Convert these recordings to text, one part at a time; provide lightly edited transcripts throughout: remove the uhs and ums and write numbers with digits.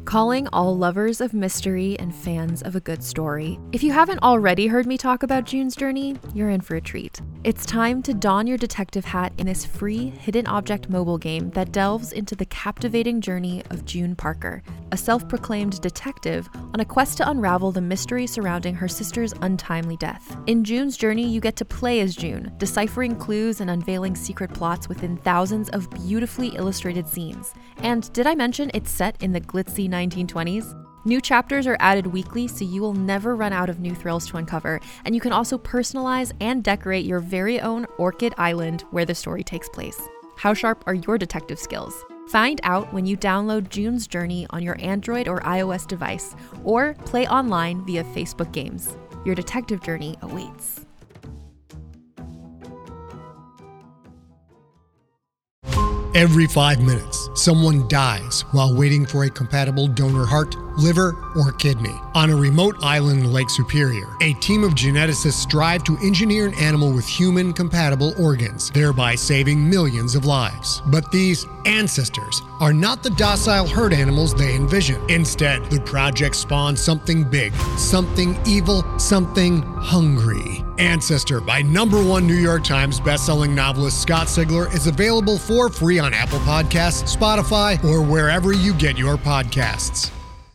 calling all lovers of mystery and fans of a good story. If you haven't already heard me talk about June's Journey, you're in for a treat. It's time to don your detective hat in this free hidden object mobile game that delves into the captivating journey of June Parker, a self-proclaimed detective on a quest to unravel the mystery surrounding her sister's untimely death. In June's Journey, you get to play as June, deciphering clues and unveiling secret plots within thousands of beautifully illustrated scenes. And did I mention it's set in the glitzy 1920s? New chapters are added weekly, so you will never run out of new thrills to uncover, and you can also personalize and decorate your very own Orchid Island where the story takes place. How sharp are your detective skills? Find out when you download June's Journey on your Android or iOS device, or play online via Facebook Games. Your detective journey awaits. Every 5 minutes, someone dies while waiting for a compatible donor heart, liver, or kidney. On a remote island in Lake Superior, a team of geneticists strive to engineer an animal with human-compatible organs, thereby saving millions of lives. But these ancestors are not the docile herd animals they envision. Instead, the project spawns something big, something evil, something hungry. Ancestor by #1 New York Times bestselling novelist Scott Sigler is available for free on Apple Podcasts, Spotify, or wherever you get your podcasts.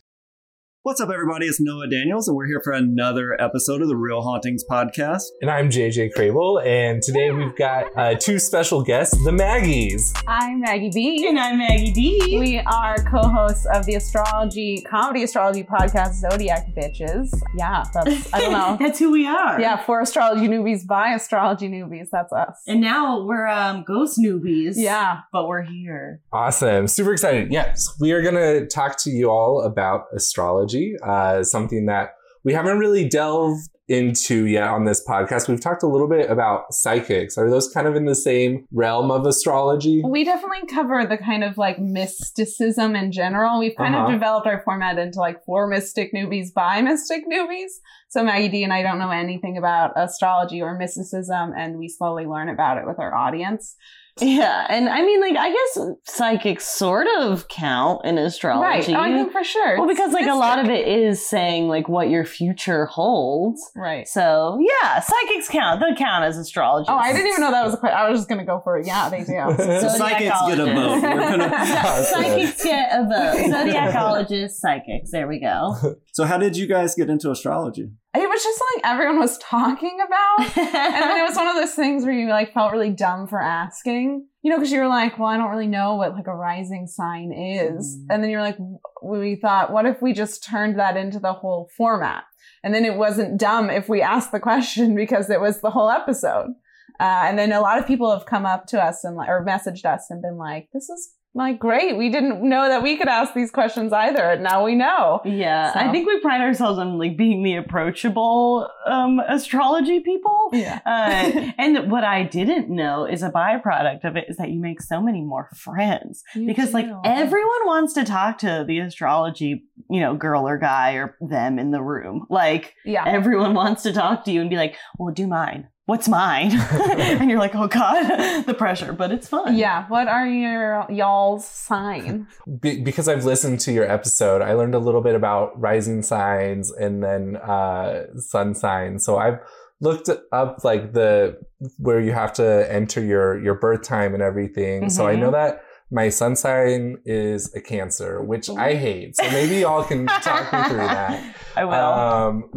What's up, everybody? It's Noah Daniels, and we're here for another episode of the Real Hauntings Podcast. And I'm JJ Crable, and today we've got two special guests, the Maggies. I'm Maggie B. And I'm Maggie D. We are co-hosts of the comedy astrology podcast, Zodiac Bitches. Yeah, I don't know. That's who we are. Yeah, for astrology newbies, by astrology newbies. That's us. And now we're ghost newbies. Yeah. But we're here. Awesome. Super excited. Yes, we are going to talk to you all about astrology. Something that we haven't really delved into yet on this podcast. We've talked a little bit about psychics. Are those kind of in the same realm of astrology? We definitely cover the kind of like mysticism in general. We've kind of developed our format into like for mystic newbies by mystic newbies. So Maggie D and I don't know anything about astrology or mysticism, and we slowly learn about it with our audience. Yeah, and I mean, like, I guess psychics sort of count in astrology. Right, I think for sure. Well, because, like, a lot of it is saying, like, what your future holds. Right. So, yeah, psychics count. They count as astrologists. Oh, I didn't even know that was a question. I was just going to go for it. Yeah, they do. So psychics get a vote. Psychics get a vote. Zodiacologists, psychics. There we go. So how did you guys get into astrology? It was just like everyone was talking about. And then it was one of those things where you like felt really dumb for asking, you know, because you were like, well, I don't really know what like a rising sign is. And then you're like, we thought, what if we just turned that into the whole format? And then it wasn't dumb if we asked the question because it was the whole episode. And then a lot of people have come up to us and or messaged us and been like, this is like, great. We didn't know that we could ask these questions either. And now we know. Yeah. So. I think we pride ourselves on like being the approachable astrology people. Yeah. And what I didn't know is a byproduct of it is that you make so many more friends. Because like everyone wants to talk to the astrology, you know, girl or guy or them in the room. Like everyone wants to talk to you and be like, well, do mine. What's mine? And you're like, oh God, the pressure, but it's fun. Yeah. What are y'all's sign? Because I've listened to your episode, I learned a little bit about rising signs and then sun signs. So I've looked up like where you have to enter your birth time and everything. So I know that my sun sign is a Cancer, which I hate. So maybe y'all can talk me through that. I will.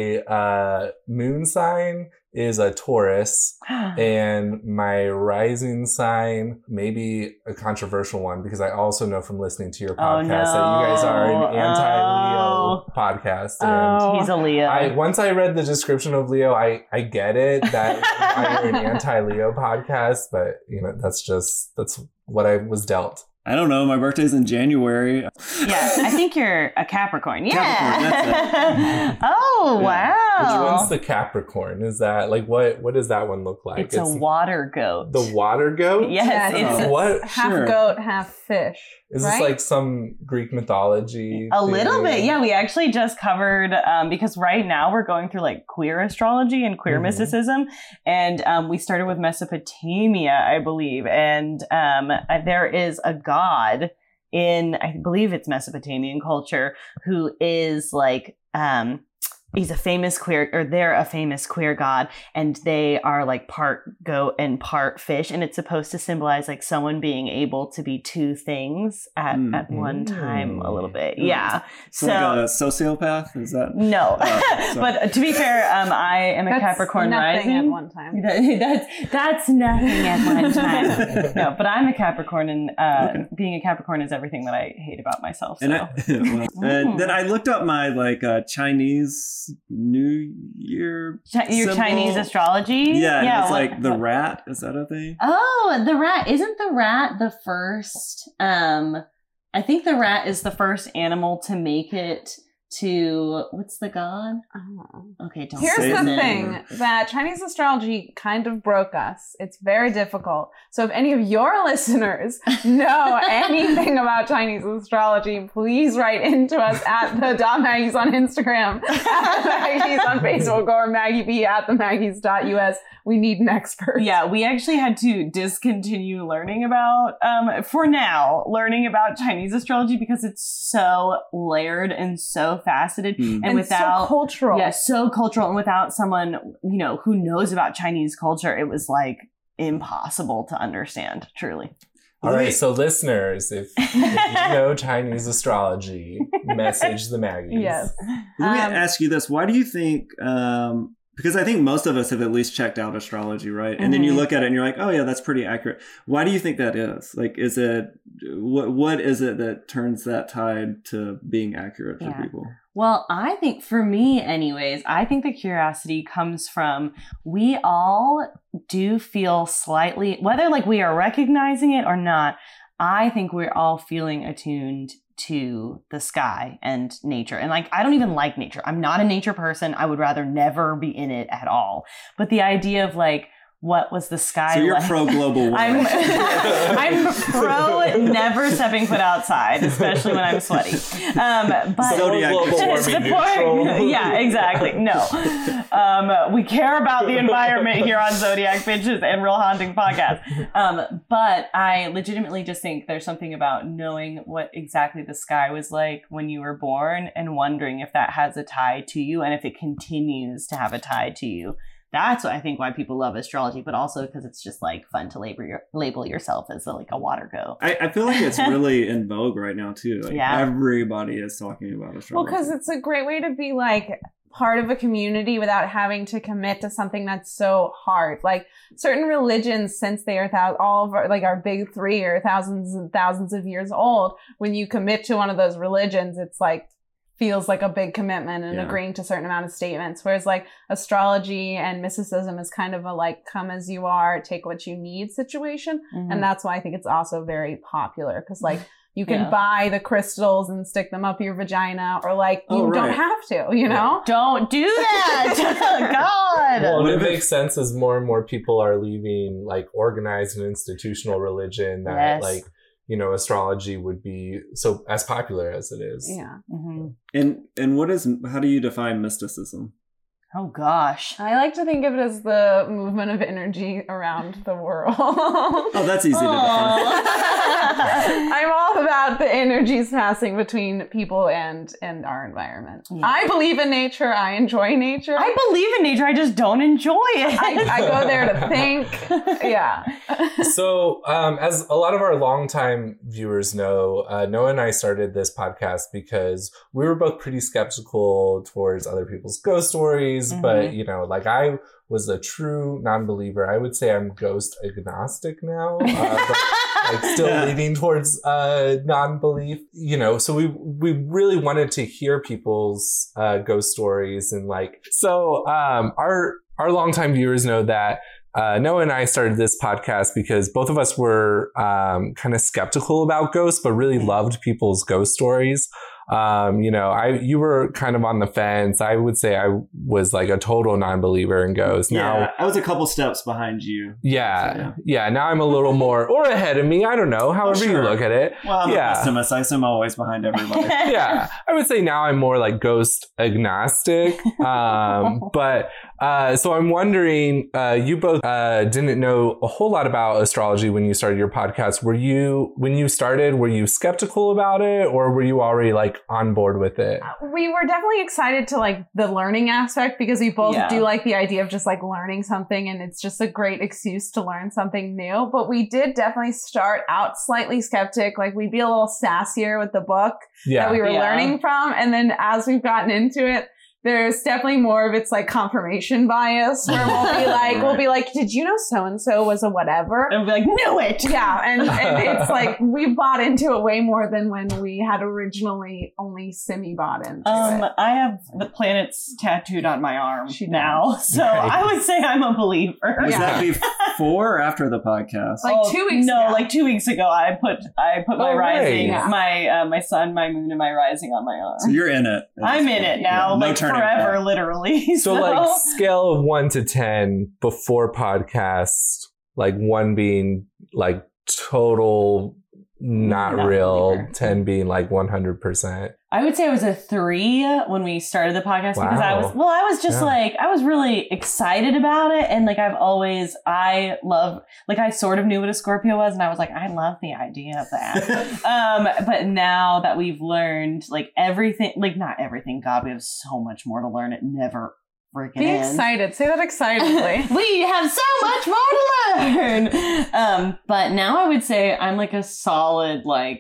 My moon sign is a Taurus, and my rising sign, maybe a controversial one, because I also know from listening to your podcast that you guys are an anti-Leo podcast. And he's a Leo. Once I read the description of Leo, I get it that you're an anti-Leo podcast, but you know that's what I was dealt. I don't know. My birthday's in January. Yeah, I think you're a Capricorn. Yeah. Capricorn, that's it. Oh, wow. Which one's the Capricorn? Is that like what does that one look like? It's a water goat. The water goat? Yes. It's what? Half goat, half fish. Is this like some Greek mythology? A little bit. Yeah, we actually just covered, because right now we're going through like queer astrology and queer mysticism. And we started with Mesopotamia, I believe. And there is a god in, I believe it's Mesopotamian culture, who is like, he's a famous queer, or they're a famous queer god, and they are like part goat and part fish, and it's supposed to symbolize like someone being able to be two things at one time a little bit. Yeah. So like a sociopath? Is that? No. But to be fair, I am a Capricorn rising. At one time. That's nothing at one time. No, but I'm a Capricorn, and being a Capricorn is everything that I hate about myself. So. And then I looked up my like Chinese New Year your Chinese astrology. Yeah, it's like the rat. Is that a thing? Oh, the rat. Isn't the rat the first? I think the rat is the first animal to make it to, what's the god? Oh. Okay, don't Here's say the it. thing, that Chinese astrology kind of broke us. It's very difficult. So if any of your listeners know anything about Chinese astrology, please write into us at the.maggies on Instagram, at the Maggies on Facebook, or Maggie B at themaggies.us. We need an expert. Yeah, we actually had to discontinue learning about, for now, learning about Chinese astrology because it's so layered and so faceted and without so cultural. Yeah, so cultural, and without someone, you know, who knows about Chinese culture, it was like impossible to understand, truly. All right, so listeners, if you know Chinese astrology, message the Maggies. Yes. Let me ask you this. Why do you think, because I think most of us have at least checked out astrology, right? And then you look at it and you're like, oh yeah, that's pretty accurate. Why do you think that is? Like, is it, what is it that turns that tide to being accurate for people? Well, I think for me anyways, I think the curiosity comes from, we all do feel slightly, whether like we are recognizing it or not, I think we're all feeling attuned to the sky and nature. And like, I don't even like nature. I'm not a nature person. I would rather never be in it at all. But the idea of like, what was the sky so you're like? pro global warming. I'm pro never stepping foot outside, especially when I'm sweaty. But Zodiac neutral. Yeah, exactly. No, we care about the environment here on Zodiac Bitches and Real Haunting Podcast. But I legitimately just think there's something about knowing what exactly the sky was like when you were born and wondering if that has a tie to you and if it continues to have a tie to you. That's what I think why people love astrology, but also because it's just like fun to label yourself as like a water goat. I feel like it's really in vogue right now too. Like everybody is talking about astrology. Well, because it's a great way to be like part of a community without having to commit to something that's so hard. Like certain religions, since they are all of our, like our big three are thousands and thousands of years old, when you commit to one of those religions, it's like feels like a big commitment and agreeing to a certain amount of statements. Whereas like astrology and mysticism is kind of a like come as you are, take what you need situation. And that's why I think it's also very popular, because like you can buy the crystals and stick them up your vagina, or like you don't have to, you know? Don't do that. God. Well, and it makes sense as more and more people are leaving like organized and institutional religion that like, you know, astrology would be so as popular as it is. Yeah. And how do you define mysticism? Oh gosh. I like to think of it as the movement of energy around the world. Oh, that's easy to define. I'm all about the energies passing between people and our environment. Yeah. I believe in nature. I enjoy nature. I believe in nature. I just don't enjoy it. I go there to think. Yeah. So, as a lot of our longtime viewers know, Noah and I started this podcast because we were both pretty skeptical towards other people's ghost stories. But, you know, like I was a true non-believer. I would say I'm ghost agnostic now, but like still leaning towards non-belief, you know, so we really wanted to hear people's ghost stories. And like, so our longtime viewers know that Noah and I started this podcast because both of us were kind of skeptical about ghosts, but really loved people's ghost stories. You know, you were kind of on the fence. I would say I was like a total non-believer in ghosts. Now, I was a couple steps behind you. Yeah. Now I'm a little more, or ahead of me. I don't know. However you look at it. Well, I'm a pessimist. I assume I'm always behind everybody. I would say now I'm more like ghost agnostic. But So I'm wondering, you both didn't know a whole lot about astrology when you started your podcast. When you started, were you skeptical about it, or were you already like on board with it? We were definitely excited to like the learning aspect because we both do like the idea of just like learning something, and it's just a great excuse to learn something new. But we did definitely start out slightly skeptic. Like we'd be a little sassier with the book that we were learning from. And then as we've gotten into it, there's definitely more of its like confirmation bias where we'll be like, did you know so-and-so was a whatever? And we'll be like, knew it. Yeah. And it's like, we bought into it way more than when we had originally only semi-bought into it. I have the planets tattooed on my arm now. So I would say I'm a believer. Was that before or after the podcast? Like 2 weeks ago. No, like 2 weeks ago, I put my rising, right. my sun, my moon, and my rising on my arm. So you're in it. I'm in it now. No like turning forever, back. literally. So like scale of 1 to 10 before podcast, like 1 being like total not real, believer. 10 being like 100%. I would say I was a 3 when we started the podcast because I was just like, I was really excited about it. And like, I sort of knew what a Scorpio was. And I was like, I love the idea of that. But now that we've learned like everything, like not everything, God, we have so much more to learn. It never freaking Be ends. excited. Say that excitedly. We have so much more to learn. But now I would say I'm like a solid, like,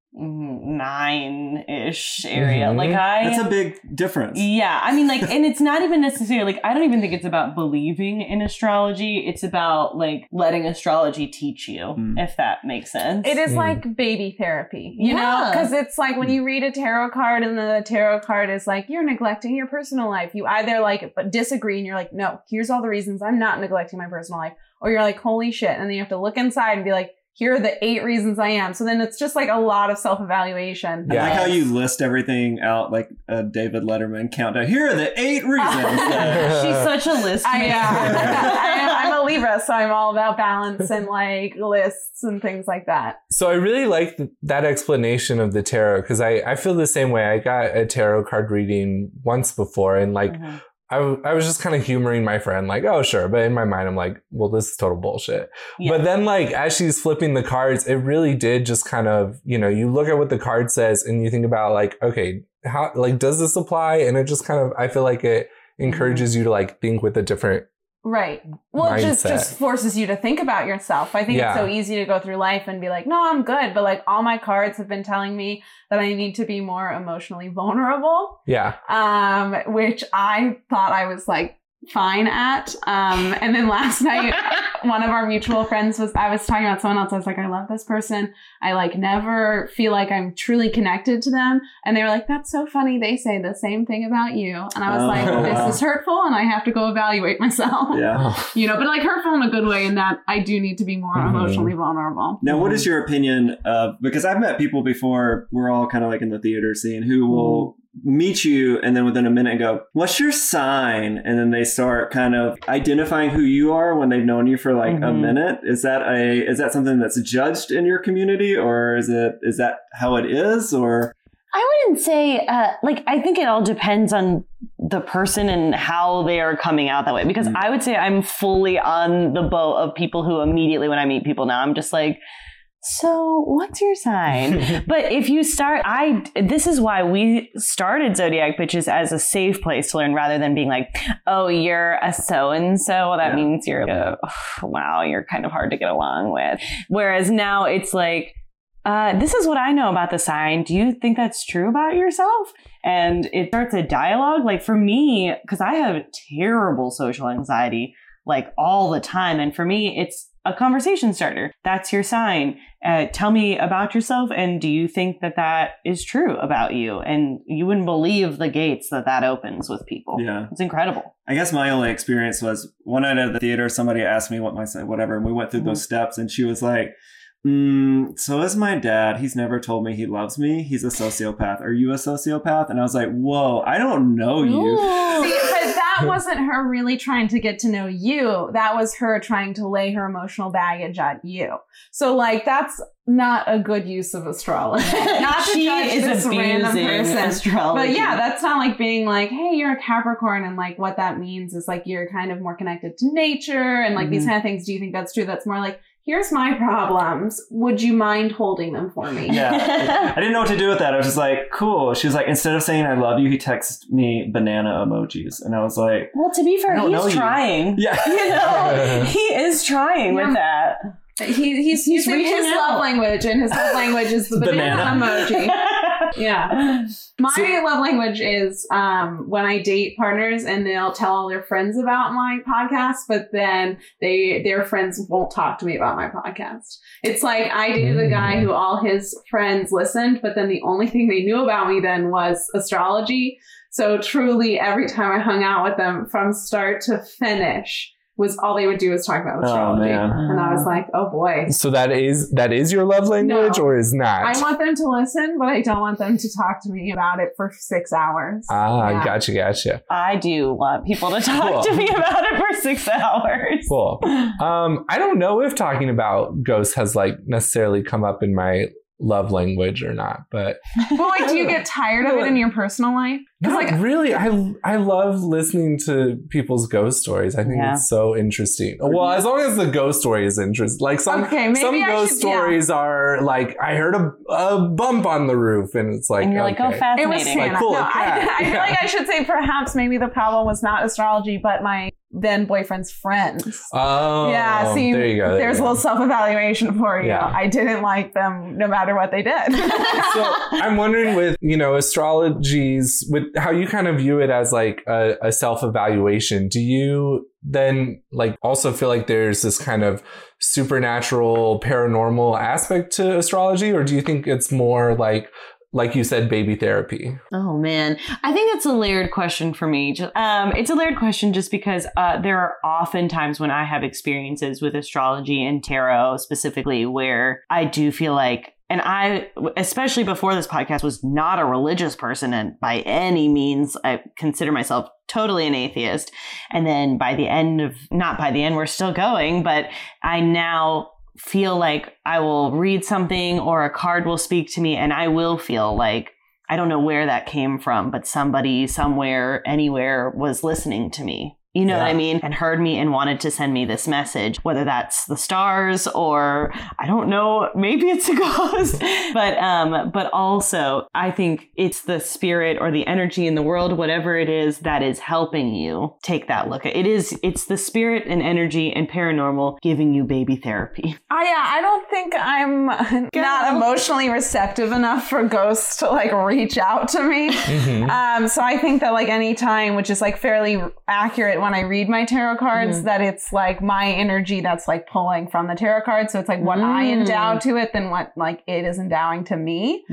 9-ish area. Mm-hmm. Like that's a big difference. Yeah. I mean, like, and it's not even necessarily like, I don't even think it's about believing in astrology. It's about like letting astrology teach you, if that makes sense. It is like baby therapy, you know? Because it's like when you read a tarot card and the tarot card is like, you're neglecting your personal life. You either like disagree and you're like, no, here's all the reasons I'm not neglecting my personal life. Or you're like, holy shit. And then you have to look inside and be like, here are the 8 reasons I am. So then it's just like a lot of self-evaluation. I like how you list everything out like a David Letterman countdown. Here are the 8 reasons. She's such a list maker. I'm a Libra, so I'm all about balance and like lists and things like that. So I really like that explanation of the tarot because I feel the same way. I got a tarot card reading once before and like I was just kind of humoring my friend, like, oh, sure. But in my mind, I'm like, well, this is total bullshit. Yeah. But then, like, as she's flipping the cards, it really did just kind of, you know, you look at what the card says and you think about, like, okay, how, like, does this apply? And it just kind of, I feel like it encourages you to, like, think with a different Right. Well, mindset. it just forces you to think about yourself. I think it's so easy to go through life and be like, no, I'm good. But like all my cards have been telling me that I need to be more emotionally vulnerable. Yeah. Which I thought I was like fine at. And then last night, one of our mutual friends I was talking about someone else. I was like, I love this person. I like never feel like I'm truly connected to them. And they were like, that's so funny. They say the same thing about you. And I was like, this is hurtful and I have to go evaluate myself. Yeah. You know, but like hurtful in a good way in that I do need to be more emotionally vulnerable. Now, what is your opinion of, because I've met people before, we're all kind of like in the theater scene, who will meet you and then within a minute go, what's your sign? And then they start kind of identifying who you are when they've known you for like a minute. Is that something that's judged in your community, or is that how it is? Or I wouldn't say I think it all depends on the person and how they are coming out that way, because I would say I'm fully on the boat of people who immediately when I meet people now, I'm just like, so what's your sign? But if you start, this is why we started Zodiac Bitches as a safe place to learn rather than being like, oh, you're a so-and-so. Well, that means you're, wow, you're kind of hard to get along with. Whereas now it's like, this is what I know about the sign. Do you think that's true about yourself? And it starts a dialogue. Like for me, because I have terrible social anxiety, like all the time. And for me, it's a conversation starter. That's your sign. Tell me about yourself. And do you think that is true about you? And you wouldn't believe the gates that opens with people. Yeah. It's incredible. I guess my only experience was one night at the theater, somebody asked me what my sign, whatever. And we went through those steps and she was like, so is my dad. He's never told me he loves me. He's a sociopath. Are you a sociopath? And I was like, whoa, I don't know you. See, but that wasn't her really trying to get to know you. That was her trying to lay her emotional baggage at you. So like, that's not a good use of astrology. Not to She judge is this random abusing person. astrology. But yeah, that's not like being like, hey, you're a Capricorn, and like what that means is like you're kind of more connected to nature and like these kind of things. Do you think that's true? That's more like, here's my problems. Would you mind holding them for me? Yeah. I didn't know what to do with that. I was just like, cool. She was like, instead of saying I love you, he texted me banana emojis. And I was like, well, to be fair, he's trying. Yeah. You know, he is trying with that. He's using reaching his out. love language, and his love language is the banana emoji. Yeah. My love language is when I date partners and they'll tell all their friends about my podcast, but then their friends won't talk to me about my podcast. It's like I dated a guy who all his friends listened, but then the only thing they knew about me then was astrology. So truly every time I hung out with them from start to finish was all they would do was talk about astrology. Oh, man. And I was like, oh boy. So that is your love language, No. or is not? I want them to listen, but I don't want them to talk to me about it for 6 hours. Yeah. Gotcha. I do want people to talk to me about it for 6 hours. Cool. I don't know if talking about ghosts has like necessarily come up in my love language or not, but Well, like, do you get tired of it in your personal life? not Like, really. I love listening to people's ghost stories. I think Yeah. it's so interesting. Well, as long as the ghost story is interesting. Like some maybe I ghost should- stories are like, I heard a bump on the roof, and it's like, And you're like, oh, okay. it fascinating. was Santa. Like, cool, No, cat. I feel Yeah. like I should say perhaps maybe the problem was not astrology, but my then boyfriend's friends. Oh, Yeah, see, there you go. there's a little self-evaluation for you. Yeah. I didn't like them no matter what they did. So I'm wondering with, astrologies, with how you kind of view it as like a self-evaluation, do you then like also feel like there's this kind of supernatural paranormal aspect to astrology, or do you think it's more like you said, baby therapy? Oh man, I think it's a layered question for me. It's a layered question just because there are often times when I have experiences with astrology and tarot specifically where I do feel like, and I, especially before this podcast, was not a religious person, and by any means, I consider myself totally an atheist. And then not by the end, we're still going, but I now feel like I will read something or a card will speak to me and I will feel like, I don't know where that came from, but somebody somewhere, anywhere was listening to me. You know what I mean? And heard me and wanted to send me this message, whether that's the stars or I don't know, maybe it's a ghost. But also I think it's the spirit or the energy in the world, whatever it is that is helping you take that look at it. It's the spirit and energy and paranormal giving you baby therapy. I don't think I'm not emotionally receptive enough for ghosts to like reach out to me. So I think that like any time, which is like fairly accurate when I read my tarot cards, that it's like my energy that's like pulling from the tarot cards. So it's like what I endow to it than what like it is endowing to me.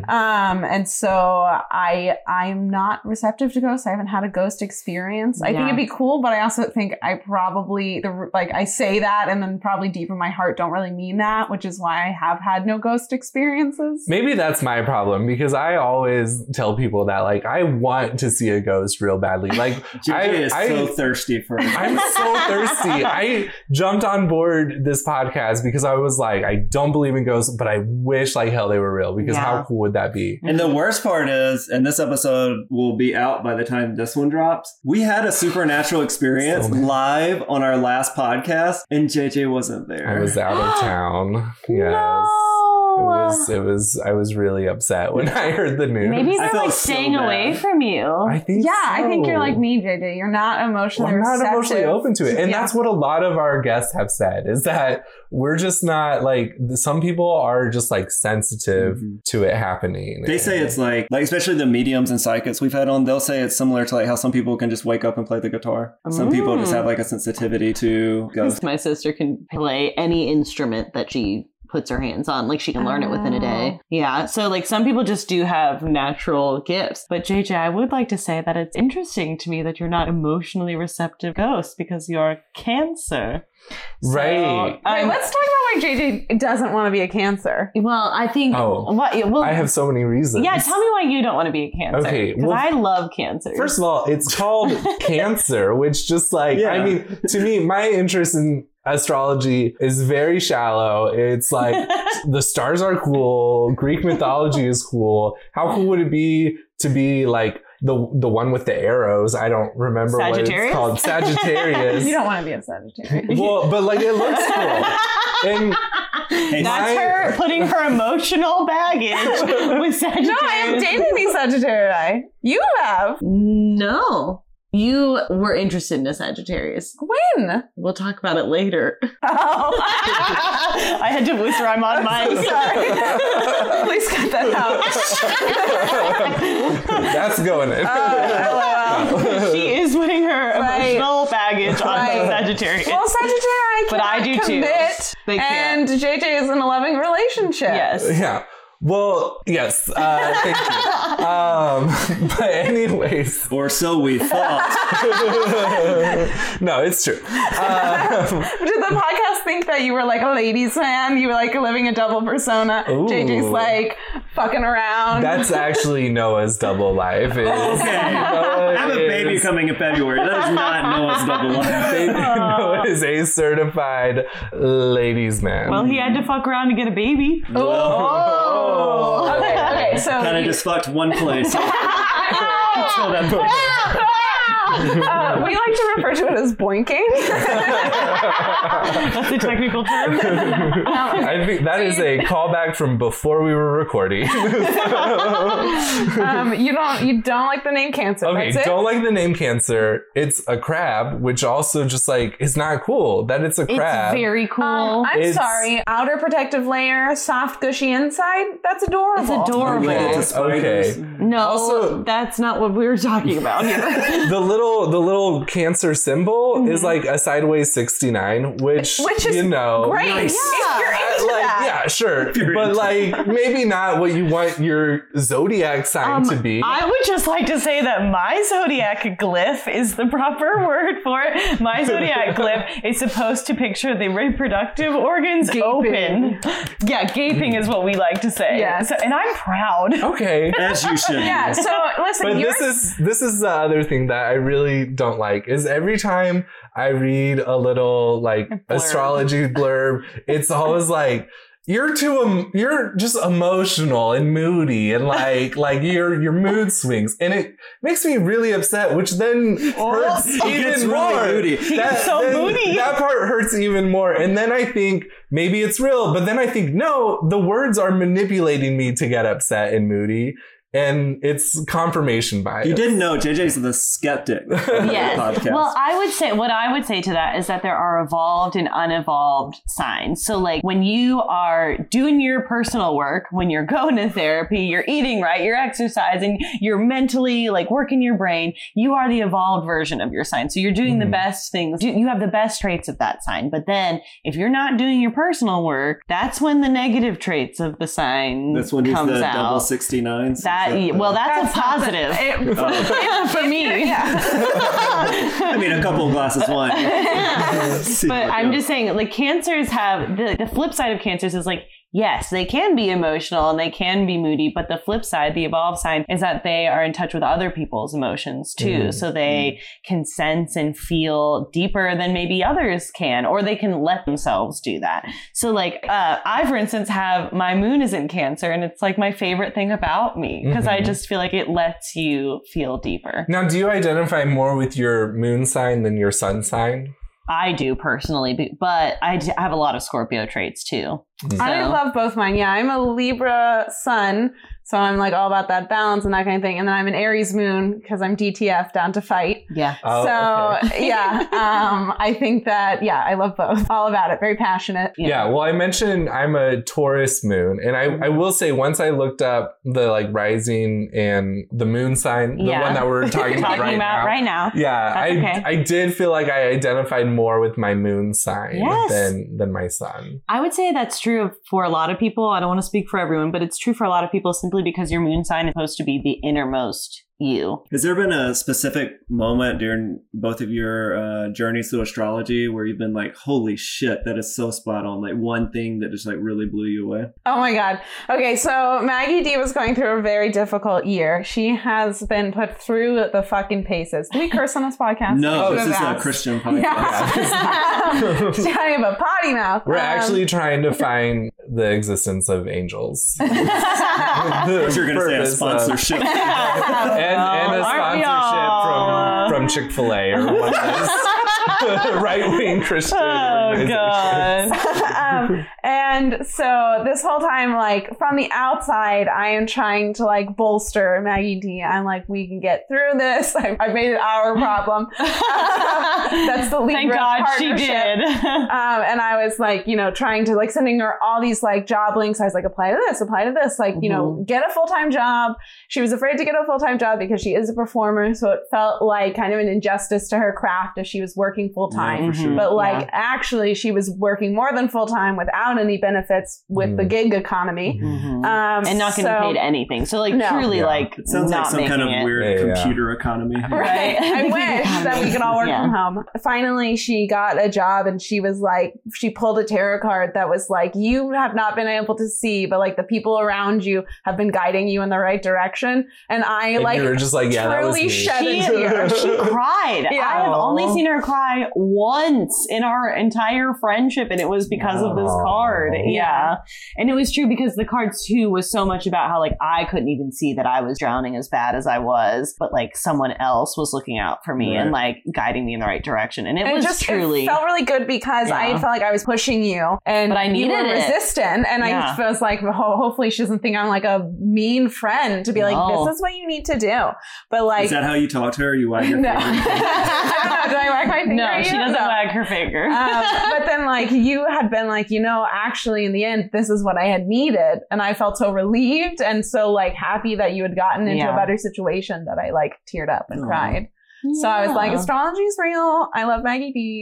And so I'm not receptive to ghosts. I haven't had a ghost experience. I think it'd be cool, but I also think I probably I say that and then probably deep in my heart don't really mean that, which is why I have had no ghost experiences. Maybe that's my problem, because I always tell people that like I want to see a ghost real badly. Like JJ is so thirsty for it. I'm so thirsty. I jumped on board this podcast because I was like, I don't believe in ghosts, but I wish like hell they were real, because how cool would that be? And the worst part is, and this episode will be out by the time this one drops, we had a supernatural experience live on our last podcast and JJ wasn't there. I was out of town. Yes. It was I was really upset when I heard the news. Maybe they're like so staying bad. away from you. I think I think you're so. like me, JJ. You're not emotionally I'm not receptive. emotionally open to it. And that's what a lot of our guests have said, is that we're just not like, some people are just like sensitive to it happening. They say it's like especially the mediums and psychics we've had on, they'll say it's similar to like how some people can just wake up and play the guitar. Some people just have like a sensitivity to ghosts. My sister can play any instrument that she puts her hands on. Like she can learn it within a day. Yeah. So like some people just do have natural gifts. But JJ, I would like to say that it's interesting to me that you're not emotionally receptive to ghosts because you're Cancer. Right. Wait, let's talk about why JJ doesn't want to be a Cancer. Well, I think I have so many reasons. Yeah, tell me why you don't want to be a Cancer. Okay, because I love Cancer. First of all, it's called Cancer, which just like, I mean, to me, my interest in astrology is very shallow. It's like the stars are cool. Greek mythology is cool. How cool would it be to be like the one with the arrows? I don't remember what it's called. Sagittarius. You don't want to be a Sagittarius. Well, but like it looks cool. And that's her putting her emotional baggage with Sagittarius. No, I am dating these Sagittarii. You have. No. You were interested in a Sagittarius. When? We'll talk about it later. Oh. I had to whisper, I'm on mic. So sorry. Please cut that out. That's going in. She is putting her emotional baggage on Sagittarius. Well, Sagittarius, but I do commit, too. And JJ is in a loving relationship. Yes. Yeah. Well, yes. Thank you. But anyways. Or so we thought. No, it's true. Did the podcast think that you were like a ladies' man? You were like living a double persona. Ooh. JJ's like fucking around. That's actually Noah's double life. Okay. I have a baby coming in February. That is not Noah's double life. Noah is a certified ladies' man. Well, he had to fuck around to get a baby. Oh. Okay, so kind of just fucked one place. Until that point. We like to refer to it as boinking. That's a technical term. I think that is a callback from before we were recording. You don't like the name Cancer. Okay, that's it? don't like the name Cancer. It's a crab, which also just like is not cool that it's a crab. It's very cool. I'm sorry. Outer protective layer, soft gushy inside. That's adorable. It's adorable. Okay. No, Also, that's not what we were talking about here. the little Cancer symbol is like a sideways 69, which is you know, great. Nice. Yeah. If you're into that. Yeah, sure. But like maybe not what you want your zodiac sign to be. I would just like to say that my zodiac glyph is the proper word for it. My zodiac glyph is supposed to picture the reproductive organs open. Yeah, gaping is what we like to say. Yeah. So, and I'm proud. Okay. As you should. Yeah, so listen, But this is the other thing that I really don't like is every time I read a little like astrology blurb, it's always like you're just emotional and moody and like your mood swings, and it makes me really upset, which then hurts even more. Really moody. Moody. That part hurts even more, and then I think maybe it's real, but then I think no, the words are manipulating me to get upset and moody. And it's confirmation bias. You didn't know JJ's the skeptic of the podcast. Well, what I would say to that is that there are evolved and unevolved signs. So like when you are doing your personal work, when you're going to therapy, you're eating right, you're exercising, you're mentally like working your brain, you are the evolved version of your sign. So you're doing the best things. You have the best traits of that sign. But then if you're not doing your personal work, that's when the negative traits of the sign that's when comes the out. double 69s. That's a positive for me. Yeah. I mean, a couple of glasses of wine. But I'm just saying, like, cancers have the flip side of cancers is like, yes, they can be emotional and they can be moody, but the flip side, the evolved sign, is that they are in touch with other people's emotions too. So they can sense and feel deeper than maybe others can, or they can let themselves do that. So like, I, for instance, have my moon is in Cancer, and it's like my favorite thing about me because I just feel like it lets you feel deeper. Now, do you identify more with your moon sign than your sun sign? I do personally, but I have a lot of Scorpio traits too. So. I love both mine. Yeah, I'm a Libra sun, so I'm like all about that balance and that kind of thing. And then I'm an Aries moon because I'm DTF, down to fight. Yeah. I think that, I love both. All about it. Very passionate. Yeah. Well, I mentioned I'm a Taurus moon, and I will say once I looked up the like rising and the moon sign, the one that we're talking about right now. Yeah. I did feel like I identified more with my moon sign than my sun. I would say that's true for a lot of people. I don't want to speak for everyone, but it's true for a lot of people simply because your moon sign is supposed to be the innermost you. Has there been a specific moment during both of your journeys through astrology where you've been like, holy shit, that is so spot on? Like one thing that just like really blew you away? Oh my God. Okay, so Maggie D was going through a very difficult year. She has been put through the fucking paces. Do we curse on this podcast? No, this is a Christian podcast. Yeah. She's having a potty mouth. We're actually trying to find the existence of angels. You're going to say a sponsorship. And a sponsorship from Chick-fil-A or one of those right-wing Christian God. And so this whole time, like from the outside, I am trying to like bolster Maggie D. I'm like, we can get through this. I made it our problem. That's the Libra Thank God partnership. she did. And I was like, you know, trying to like sending her all these like job links. I was like, apply to this, like, you know, get a full-time job. She was afraid to get a full-time job because she is a performer. So it felt like kind of an injustice to her craft if she was working full-time. Yeah, for sure. But like, actually, she was working more than full-time without any benefits with the gig economy. And not getting paid anything. So like truly like it sounds like not some kind of making it. weird computer economy. Right. I wish that we could all work from home. Finally, she got a job and she was like, she pulled a tarot card that was like, you have not been able to see, but like the people around you have been guiding you in the right direction. And I like, you were just like, yeah, that was truly me. shed a tear. She cried. Yeah. I have only seen her cry once in our entire friendship, and it was because of this card. Yeah. And it was true because the card too was so much about how like I couldn't even see that I was drowning as bad as I was, but like someone else was looking out for me and like guiding me in the right direction. And it was just truly it felt really good because I felt like I was pushing you, and but I needed you were it. resistant. And I was like, hopefully she doesn't think I'm like a mean friend to be like, this is what you need to do. But like, is that how you talk to her? You wag your no. finger? I don't know. Do I wag my finger? No, she doesn't wag her finger. But then like you had been like, you know, actually in the end, this is what I had needed. And I felt so relieved and so like happy that you had gotten into a better situation that I like teared up and cried. So I was like, astrology's real. I love Maggie D.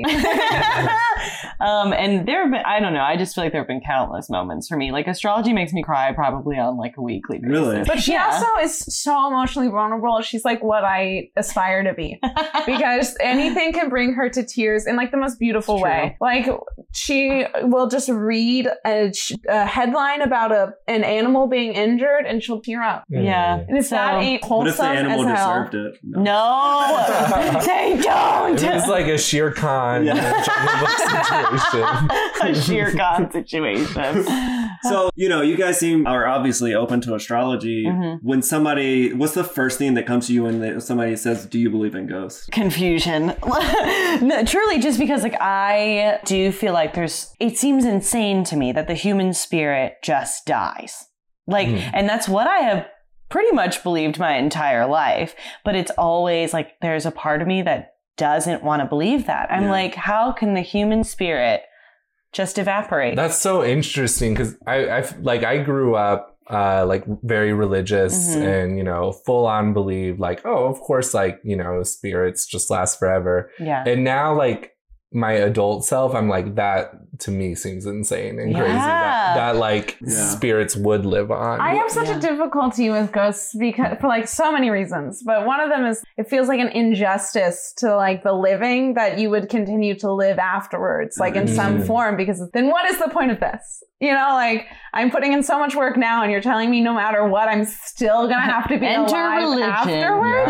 And there have been, I don't know, I just feel like there have been countless moments for me. Like astrology makes me cry probably on like a weekly basis. Really? But she also is so emotionally vulnerable. She's like what I aspire to be. Because anything can bring her to tears in like the most beautiful way. Like she will just read a headline about an animal being injured and she'll tear up. Yeah. And if that ain't wholesome What if the animal as hell. deserved it? No. They don't. It was like a Shere Khan Jungle Book situation. A Shere Khan situation. So, you know, you guys are obviously open to astrology. When what's the first thing that comes to you when somebody says, do you believe in ghosts? Confusion. No, truly, just because like I do feel like it seems insane to me that the human spirit just dies. Like, and that's what I have pretty much believed my entire life. But it's always like, there's a part of me that doesn't want to believe that. I'm like, how can the human spirit just evaporate? That's so interesting because I grew up like very religious and, you know, full on believe like, oh, of course, like, you know, spirits just last forever. Yeah. And now like my adult self, I'm like, that to me seems insane and crazy that like spirits would live on. I have such a difficulty with ghosts because for like so many reasons, but one of them is it feels like an injustice to like the living that you would continue to live afterwards, like in some form, because then what is the point of this? You know, like I'm putting in so much work now and you're telling me no matter what, I'm still going to have to be alive afterwards.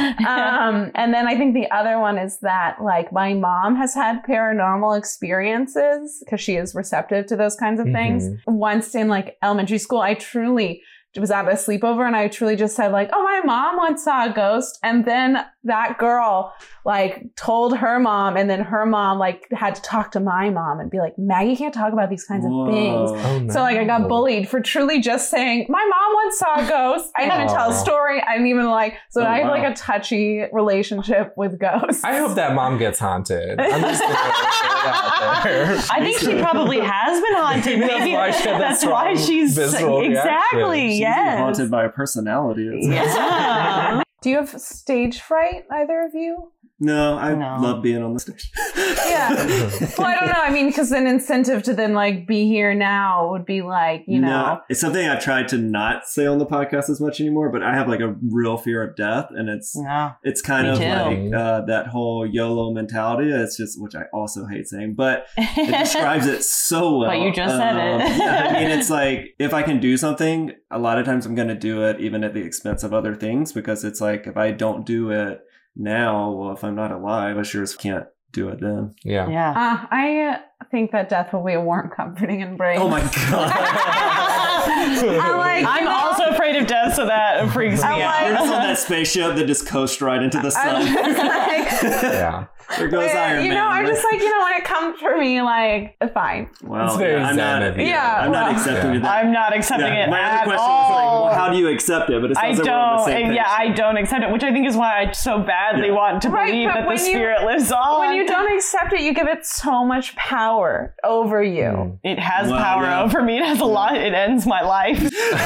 And then I think the other one is that like my mom has had paranormal experiences because she is receptive to those kinds of things. Once in like elementary school, I truly was at a sleepover and I truly just said like, oh, my mom once saw a ghost. And then that girl like told her mom, and then her mom like had to talk to my mom and be like, Maggie can't talk about these kinds of things. Oh, no. So like I got bullied for truly just saying, my mom once saw a ghost. I didn't even tell a story. I didn't even like, so I have like a touchy relationship with ghosts. I hope that mom gets haunted. I'm just gonna throw it out there. I think she probably has been haunted. Maybe that's why she's exactly. She's haunted by a personality. Yeah. Do you have stage fright, either of you? No, I love being on the stage. Yeah. Well, I don't know. I mean, because an incentive to then like be here now would be like, you know. It's something I've tried to not say on the podcast as much anymore, but I have like a real fear of death. And it's kind of like that whole YOLO mentality. It's just, which I also hate saying, but it describes it so well. But you just said it. Yeah, I mean, it's like, if I can do something, a lot of times I'm going to do it even at the expense of other things, because it's like, if I don't do it now, well, if I'm not alive, I sure as can't do it then. Yeah. I think that death will be a warm, comforting embrace. Oh my God. I'm also afraid of death, so that freaks me out. You're just on that spaceship that just coasts right into the sun. Yeah. There goes Iron Man. I'm just like, when it comes for me, like, fine. Well, it's very I'm not accepting it. I'm not accepting it My at other question all. was like, well, how do you accept it? But it sounds like we're on the same page. I don't accept it, which I think is why I so badly want to believe that the spirit lives on. When you don't accept it, you give it so much power over you. It has power over me. It has a lot. It ends my life.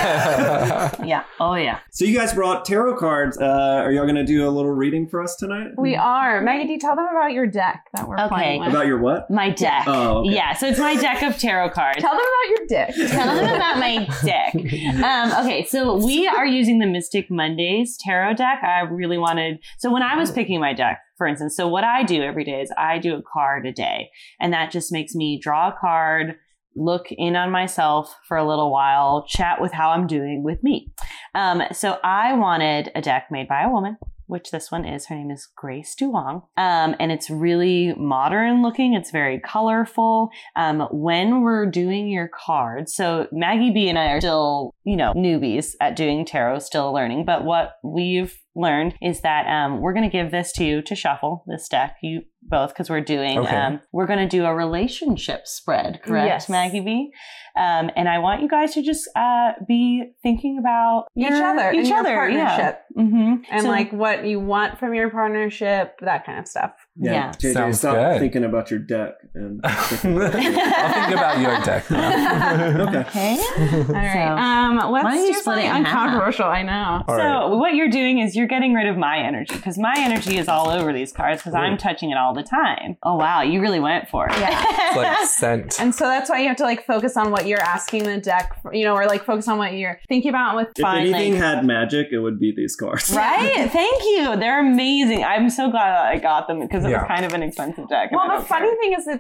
Yeah. Oh, yeah. So you guys brought tarot cards. Are y'all going to do a little reading for us tonight? We are. Maggie, do you tell them about your deck that we're playing with? About your what? My deck. Oh, okay. Yeah, so it's my deck of tarot cards. Tell them about your deck. Tell them about my deck. Okay, so we are using the Mystic Mondays tarot deck. I really wanted... So when I was picking my deck, for instance, so what I do every day is I do a card a day. And that just makes me draw a card, look in on myself for a little while, chat with how I'm doing with me. So I wanted a deck made by a woman, which this one is. Her name is Grace Duong. And it's really modern looking. It's very colorful. When we're doing your cards, so Maggie B and I are still, newbies at doing tarot, still learning. But what we've learned is that we're going to give this to you to shuffle, this deck, you both, because we're doing, we're going to do a relationship spread, correct, yes. Maggie B? And I want you guys to just be thinking about each other, your partnership. Yeah. Mm-hmm. And so, like what you want from your partnership, that kind of stuff. Yeah. JJ, sounds stop good. thinking about your deck. And I'll think about your deck now. Okay. All right. Let's do something in half? Uncontroversial. I know. All right. What you're doing is you're getting rid of my energy, because my energy is all over these cards because I'm touching it all the time. Oh, wow. You really went for it. Yeah. It's like scent. And so that's why you have to like focus on what you're asking the deck, for, or like focus on what you're thinking about with. If anything had magic, it would be these cards. Right? Thank you. They're amazing. I'm so glad that I got them because it was kind of an expensive deck. Well, the funny thing is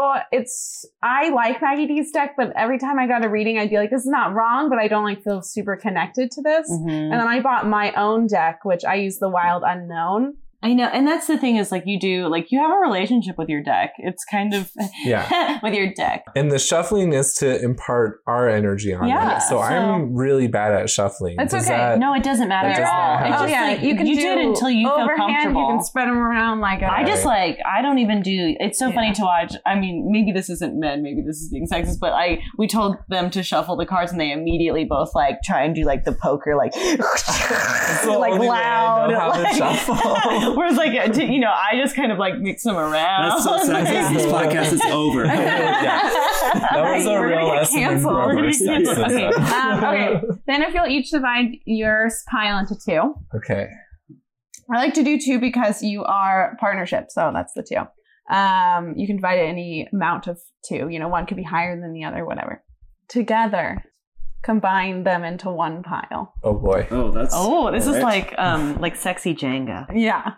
I like Maggie D's deck, but every time I got a reading, I'd be like, this is not wrong, but I don't like feel super connected to this. Mm-hmm. And then I bought my own deck, which I use the Wild Unknown. I know. And that's the thing is like you have a relationship with your deck. It's kind of with your deck. And the shuffling is to impart our energy on it. So I'm really bad at shuffling. It's okay. No, it doesn't matter at all. It's just you can do it until you feel comfortable. You can spread them around like a... I don't even do... It's so funny to watch. I mean, maybe this isn't men. Maybe this is being sexist, but we told them to shuffle the cards and they immediately both like try and do like the poker, like, like loud. Whereas like, I just kind of like mix them around. That's so sexist. This podcast is over. That was a real lesson in Grover sexism. Okay. Then if you'll each divide your pile into two. Okay. I like to do two because you are partnership, so that's the two. You can divide it any amount of two. One could be higher than the other, whatever. Together, combine them into one pile. Oh boy. This is like sexy Jenga. Yeah.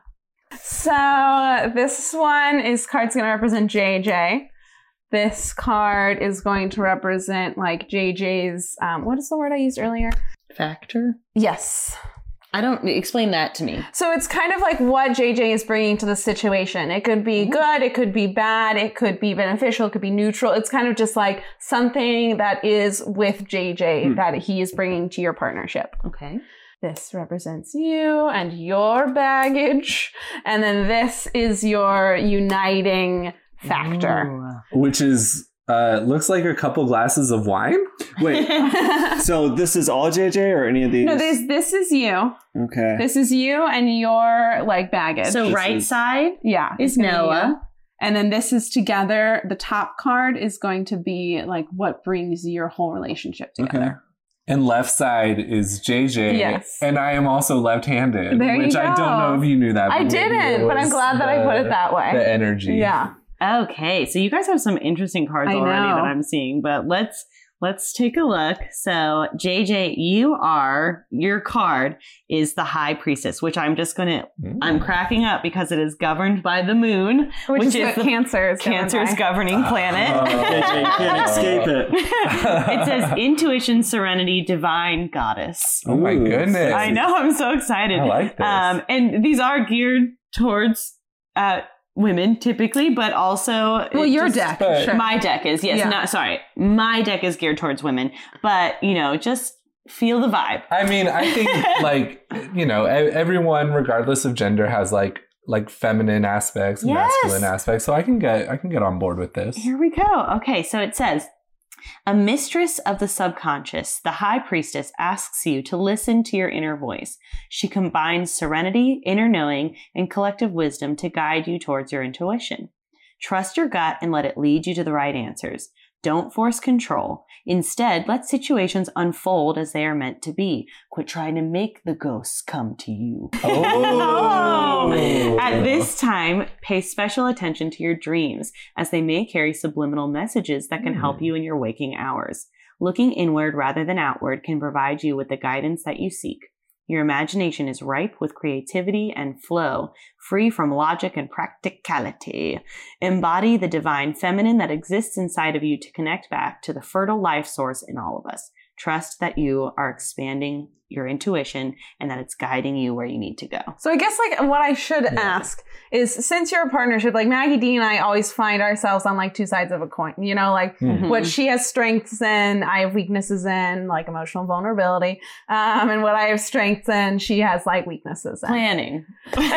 So this card's going to represent JJ. This card is going to represent like JJ's, what is the word I used earlier? Factor? Yes. I don't explain that to me. So it's kind of like what JJ is bringing to the situation. It could be good, it could be bad, it could be beneficial, it could be neutral. It's kind of just like something that is with JJ that he is bringing to your partnership. Okay. This represents you and your baggage. And then this is your uniting factor. Ooh. Which is, looks like a couple glasses of wine. Wait, so this is all JJ or any of these? No, this is you. Okay. This is you and your like baggage. So right side is Noah. And then this is together. The top card is going to be like what brings your whole relationship together. And left side is JJ. Yes. And I am also left-handed, There you which I go. don't know if you knew that. I but maybe it didn't, but I'm was glad that I put it that way. The energy. Yeah. Okay, so you guys have some interesting cards I already know. that I'm seeing, but let's take a look. So JJ, your card is the High Priestess, which I'm cracking up because it is governed by the moon, Which is the what Cancer's governing planet. JJ, you can't escape it. It says intuition, serenity, divine goddess. Oh my Ooh, goodness. I know, I'm so excited. I like this. And these are geared towards women typically, but also your deck. Sure. my deck is my deck is geared towards women, but just feel the vibe. I mean, I think everyone, regardless of gender, has like feminine aspects and masculine aspects. So I can get on board with this. Here we go. Okay, so it says, a mistress of the subconscious, the High Priestess asks you to listen to your inner voice. She combines serenity, inner knowing, and collective wisdom to guide you towards your intuition. Trust your gut and let it lead you to the right answers. Don't force control. Instead, let situations unfold as they are meant to be. Quit trying to make the ghosts come to you. Oh. At this time, pay special attention to your dreams, as they may carry subliminal messages that can help you in your waking hours. Looking inward rather than outward can provide you with the guidance that you seek. Your imagination is ripe with creativity and flow, free from logic and practicality. Embody the divine feminine that exists inside of you to connect back to the fertile life source in all of us. Trust that you are expanding your intuition and that it's guiding you where you need to go. So I guess what I should ask is, since you're a partnership, like Maggie D and I always find ourselves on two sides of a coin, what she has strengths in, I have weaknesses in, like emotional vulnerability. And what I have strengths in, she has weaknesses in. Planning.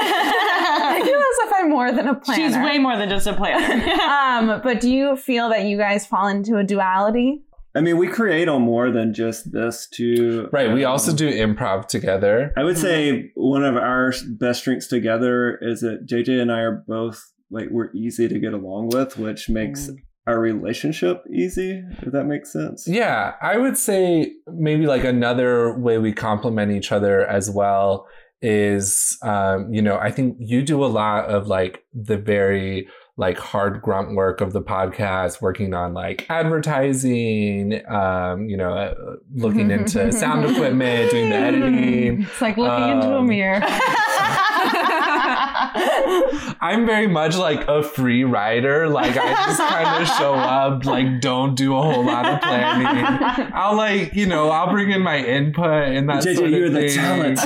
I feel as if I'm more than a planner. She's way more than just a planner. But do you feel that you guys fall into a duality? I mean, we create on more than just this too. Right. We also do improv together. I would say one of our best strengths together is that JJ and I are both we're easy to get along with, which makes our relationship easy, if that makes sense. Yeah. I would say maybe another way we complement each other as well is, I think you do a lot of the very hard grunt work of the podcast, working on advertising, looking into sound equipment, doing the editing. It's like looking into a mirror. I'm very much a free rider. I just kind of show up, don't do a whole lot of planning. I'll bring in my input and that JJ, sort of you're thing. the talent.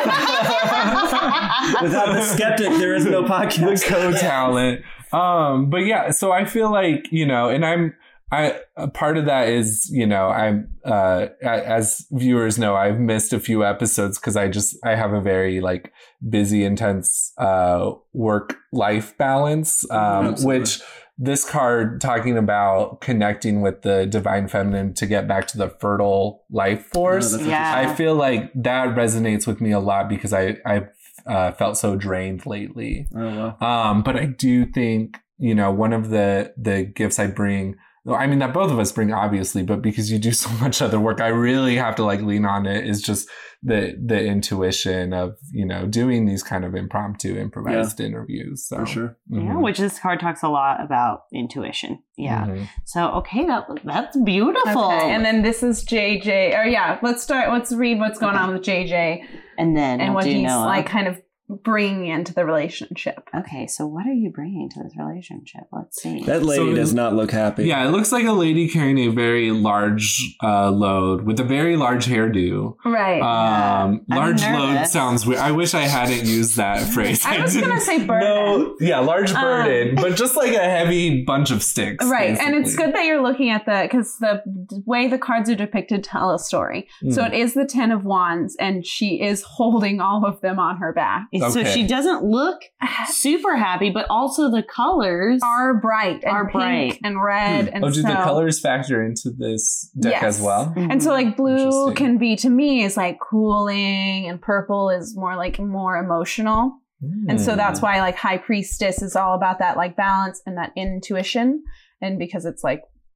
Without the skeptic, there is no podcast. The co-talent. But yeah, so I feel and a part of that is, I'm, as viewers know, I've missed a few episodes because I have a very busy, intense, work-life balance, which this card talking about connecting with the divine feminine to get back to the fertile life force. I feel that resonates with me a lot because I've felt so drained lately. Oh, wow. But I do think, one of the gifts I bring, I mean, that both of us bring, obviously, but because you do so much other work, I really have to lean on it, is just the intuition of, doing these kind of improvised interviews. So. For sure. Yeah, which this card talks a lot about intuition. Yeah. Mm-hmm. So, okay, that's beautiful. Okay, and then this is JJ. Or yeah, let's read what's going on with JJ. And then what he's kind of bringing into the relationship. Okay, so what are you bringing to this relationship? Let's see. That lady does not look happy. Yeah, it looks like a lady carrying a very large load with a very large hairdo. Right. Large load sounds weird. I wish I hadn't used that phrase. I was going to say burden. No, yeah, large burden, but just a heavy bunch of sticks. Right, basically. and it's good that you're looking at because the way the cards are depicted tell a story. So it is the 10 of Wands, and she is holding all of them on her back. So she doesn't look super happy, but also the colors are bright and pink and red. And do the colors factor into this deck as well? Mm-hmm. And so blue can be, to me, is cooling, and purple is more more emotional. And so that's why High Priestess is all about that balance and that intuition. And because it's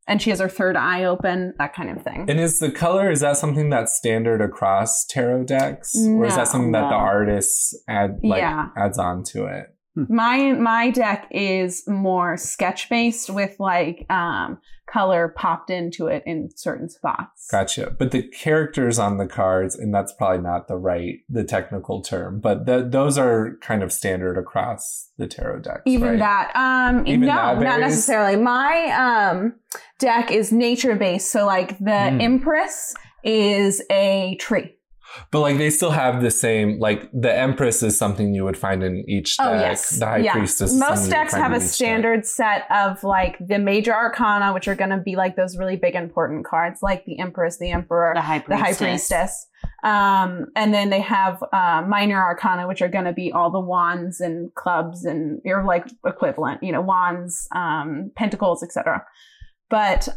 and she has her third eye open, that kind of thing. And is that something that's standard across tarot decks? Or is that something that the artists adds on to it? My deck is more sketch based with like color popped into it in certain spots. Gotcha. But the characters on the cards, and that's probably not the technical term, but those are kind of standard across the tarot decks. Even right? that, not necessarily. My deck is nature based, so like the Empress is a tree. But like they still have the same, like the Empress is something you would find in each deck. Oh, yes. The High Priestess. Most decks have a standard set of like the major arcana, which are going to be like those really big important cards, like the Empress, the Emperor, the High Priestess. And then they have minor arcana, which are going to be all the wands and clubs and your like equivalent, wands, pentacles, etc. But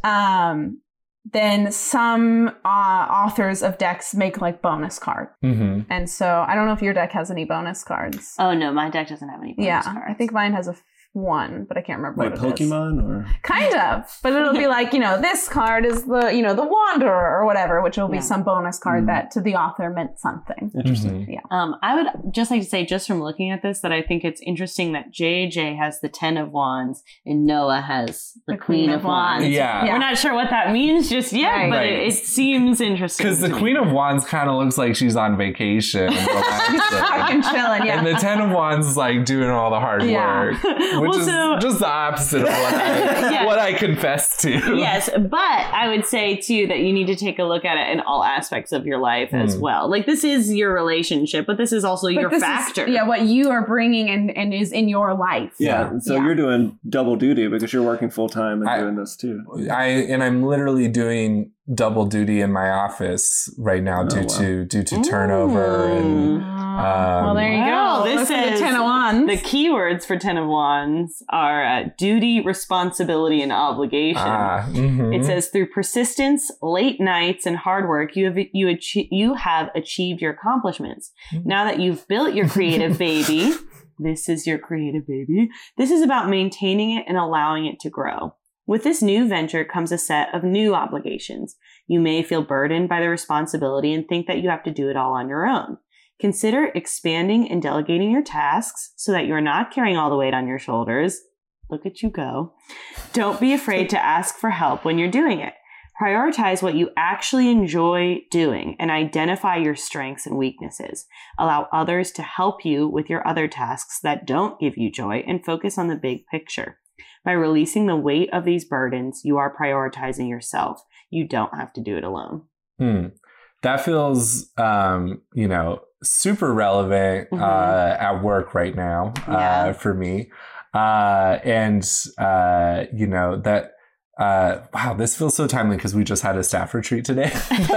then some authors of decks make like bonus cards. Mm-hmm. And so I don't know if your deck has any bonus cards. Oh, no, my deck doesn't have any bonus cards. I think mine has one, but I can't remember like what it is. Pokemon or? Kind of. But it'll be like, this card is the Wanderer or whatever, which will be some bonus card that to the author meant something. Interesting. Yeah. I would just like to say, just from looking at this, that I think it's interesting that JJ has the 10 of Wands and Noah has the Queen of Wands. Yeah. We're not sure what that means just yet, but it seems interesting. Because the Queen of Wands kind of looks like she's on vacation. Fucking chilling, yeah. And the 10 of Wands is like doing all the hard work. Which is just the opposite of what I confess to. Yes, but I would say, too, that you need to take a look at it in all aspects of your life as well. Like, this is your relationship, but this is also your factor. What you are bringing and is in your life. Yeah, so you're doing double duty because you're working full-time and doing this, too. I'm literally doing double duty in my office right now due to turnover and well, there you go. This is 10 of Wands. The keywords for 10 of Wands are duty, responsibility, and obligation. It says through persistence, late nights, and hard work, you have achieved your accomplishments. Now that you've built your creative baby, this is your creative baby. This is about maintaining it and allowing it to grow. With this new venture comes a set of new obligations. You may feel burdened by the responsibility and think that you have to do it all on your own. Consider expanding and delegating your tasks so that you're not carrying all the weight on your shoulders. Look at you go. Don't be afraid to ask for help when you're doing it. Prioritize what you actually enjoy doing and identify your strengths and weaknesses. Allow others to help you with your other tasks that don't give you joy and focus on the big picture. By releasing the weight of these burdens, you are prioritizing yourself. You don't have to do it alone. That feels, super relevant at work right now for me. Wow, this feels so timely because we just had a staff retreat today.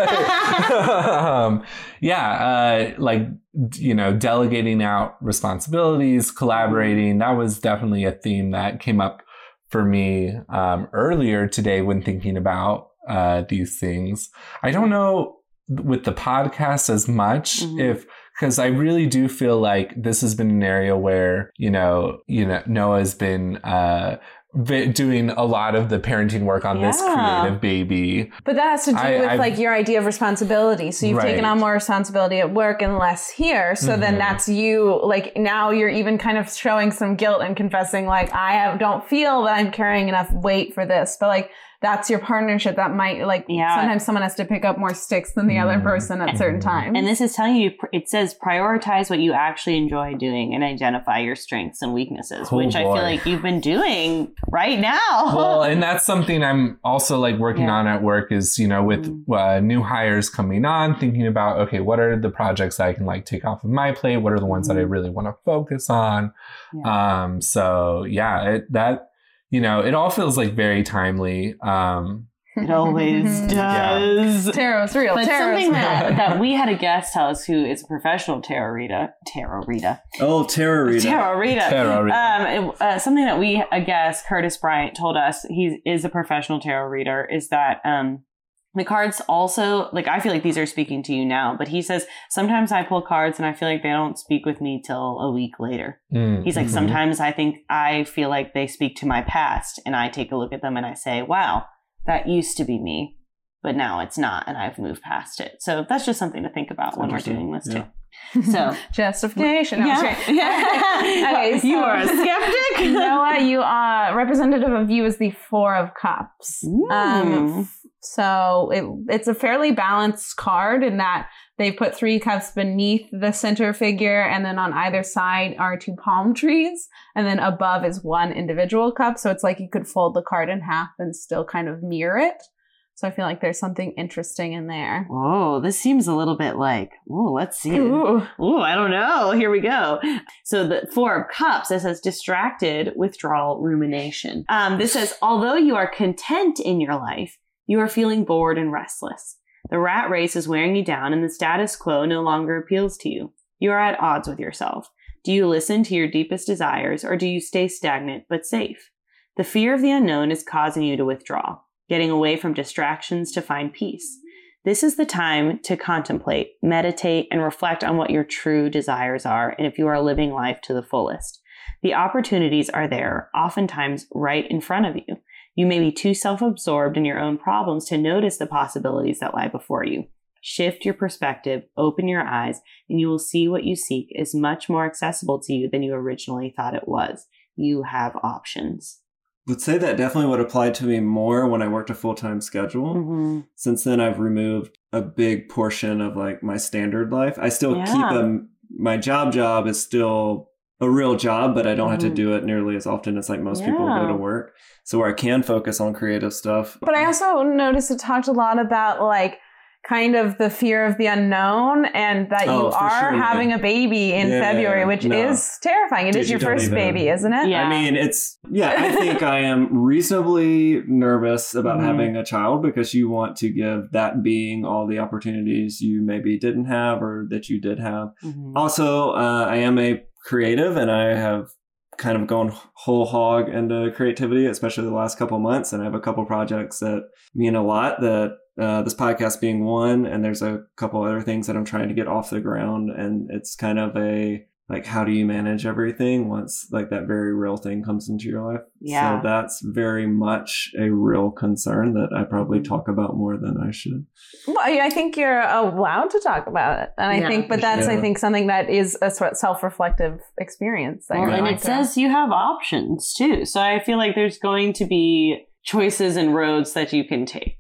Delegating out responsibilities, collaborating. That was definitely a theme that came up for me earlier today when thinking about these things. I don't know with the podcast as much because I really do feel like this has been an area where, Noah's been doing a lot of the parenting work on this creative baby. But that has to do with your idea of responsibility. So you've taken on more responsibility at work and less here. So then that's you, like now you're even kind of showing some guilt and confessing like, don't feel that I'm carrying enough weight for this. But like, that's your partnership that might sometimes someone has to pick up more sticks than the other person at certain times. And this is telling you, it says prioritize what you actually enjoy doing and identify your strengths and weaknesses, which I feel like you've been doing right now. Well, and that's something I'm also like working on at work is, with new hires coming on, thinking about, okay, what are the projects that I can like take off of my plate? What are the ones that I really want to focus on? It all feels like very timely. It always does. Tarot's real. But something that we had a guest tell us who is a professional tarot reader. Oh, tarot reader. Something that a guest, Curtis Bryant, told us, he is a professional tarot reader, is that the cards also, like, I feel like these are speaking to you now, but he says, sometimes I pull cards and I feel like they don't speak with me till a week later. He's like, sometimes I feel like they speak to my past and I take a look at them and I say, wow, that used to be me, but now it's not, and I've moved past it. So that's just something to think about when we're doing this too. So justification. No, yeah. Okay, so, you are a skeptic. Noah, you are representative of you is the Four of Cups. So it's a fairly balanced card in that they put 3 cups beneath the center figure, and then on either side are 2 palm trees, and then above is 1 individual cup. So it's like you could fold the card in half and still kind of mirror it. So I feel like there's something interesting in there. Oh, this seems a little bit like, let's see. Ooh, I don't know. Here we go. So the 4 of Cups, it says distracted, withdrawal, rumination. This says, although you are content in your life, you are feeling bored and restless. The rat race is wearing you down and the status quo no longer appeals to you. You are at odds with yourself. Do you listen to your deepest desires, or do you stay stagnant but safe? The fear of the unknown is causing you to withdraw, getting away from distractions to find peace. This is the time to contemplate, meditate, and reflect on what your true desires are and if you are living life to the fullest. The opportunities are there, oftentimes right in front of you. You may be too self-absorbed in your own problems to notice the possibilities that lie before you. Shift your perspective, open your eyes, and you will see what you seek is much more accessible to you than you originally thought it was. You have options. Would say that definitely would apply to me more when I worked a full-time schedule. Since then, I've removed a big portion of like my standard life. I still keep my job is still a real job, but I don't have to do it nearly as often as like most people go to work. So where I can focus on creative stuff. But I also noticed it talked a lot about like kind of the fear of the unknown, and that you are having a baby in February, which is terrifying. It is your first baby, isn't it? Yeah. I mean, I think I am reasonably nervous about having a child because you want to give that being all the opportunities you maybe didn't have or that you did have. Also, I am a creative, and I have kind of gone whole hog into creativity, especially the last couple of months. And I have a couple projects that mean a lot, that this podcast being one, and there's a couple other things that I'm trying to get off the ground. And it's kind of a, like, how do you manage everything once like that very real thing comes into your life? So that's very much a real concern that I probably talk about more than I should. Well, I think you're allowed to talk about it. And I think, but that's, I think, something that is a sort of self-reflective experience. And it says you have options too. So I feel like there's going to be choices and roads that you can take.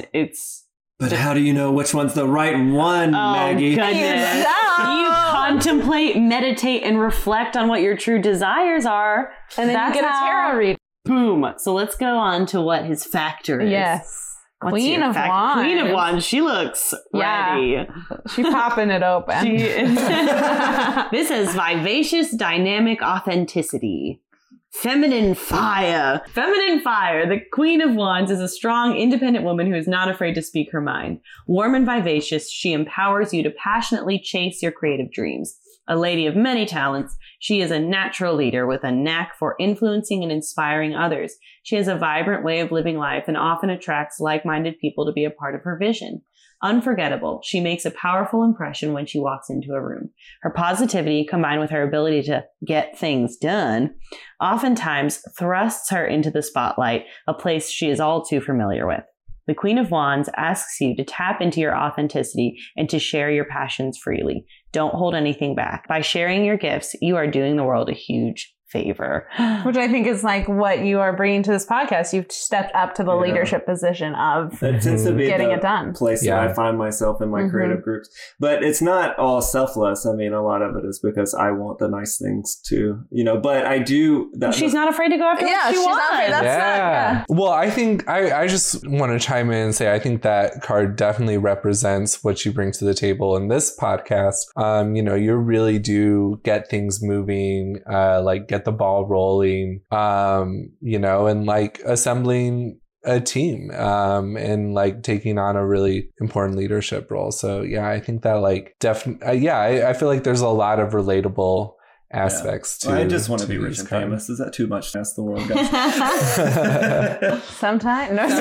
But how do you know which one's the right one, Maggie? Goodness. You contemplate, meditate, and reflect on what your true desires are. And then you get a tarot read. Boom. So let's go on to what his factor is. Yes. Queen of Wands. Queen of Wands. She looks ready. She's popping it open. This is vivacious, dynamic authenticity. Feminine fire. Feminine fire. The Queen of Wands is a strong, independent woman who is not afraid to speak her mind. Warm and vivacious, she empowers you to passionately chase your creative dreams. A lady of many talents, she is a natural leader with a knack for influencing and inspiring others. She has a vibrant way of living life and often attracts like-minded people to be a part of her vision. Unforgettable, she makes a powerful impression when she walks into a room. Her positivity, combined with her ability to get things done, oftentimes thrusts her into the spotlight, a place she is all too familiar with. The Queen of Wands asks you to tap into your authenticity and to share your passions freely. Don't hold anything back. By sharing your gifts, you are doing the world a huge favor. Which I think is like what you are bringing to this podcast. You've stepped up to the leadership position of getting it done. Place that I find myself in my creative groups. But it's not all selfless. I mean, a lot of it is because I want the nice things too, but I do. She's not afraid to go after what she wants. Well, I think I just want to chime in and say I think that card definitely represents what you bring to the table in this podcast. You really do get things moving, get the ball rolling, and like assembling a team, and like taking on a really important leadership role. So yeah, I think that like definitely, I feel like there's a lot of relatable aspects to. I just want to be rich and famous. Is that too much to ask the world, guys? Sometimes. No,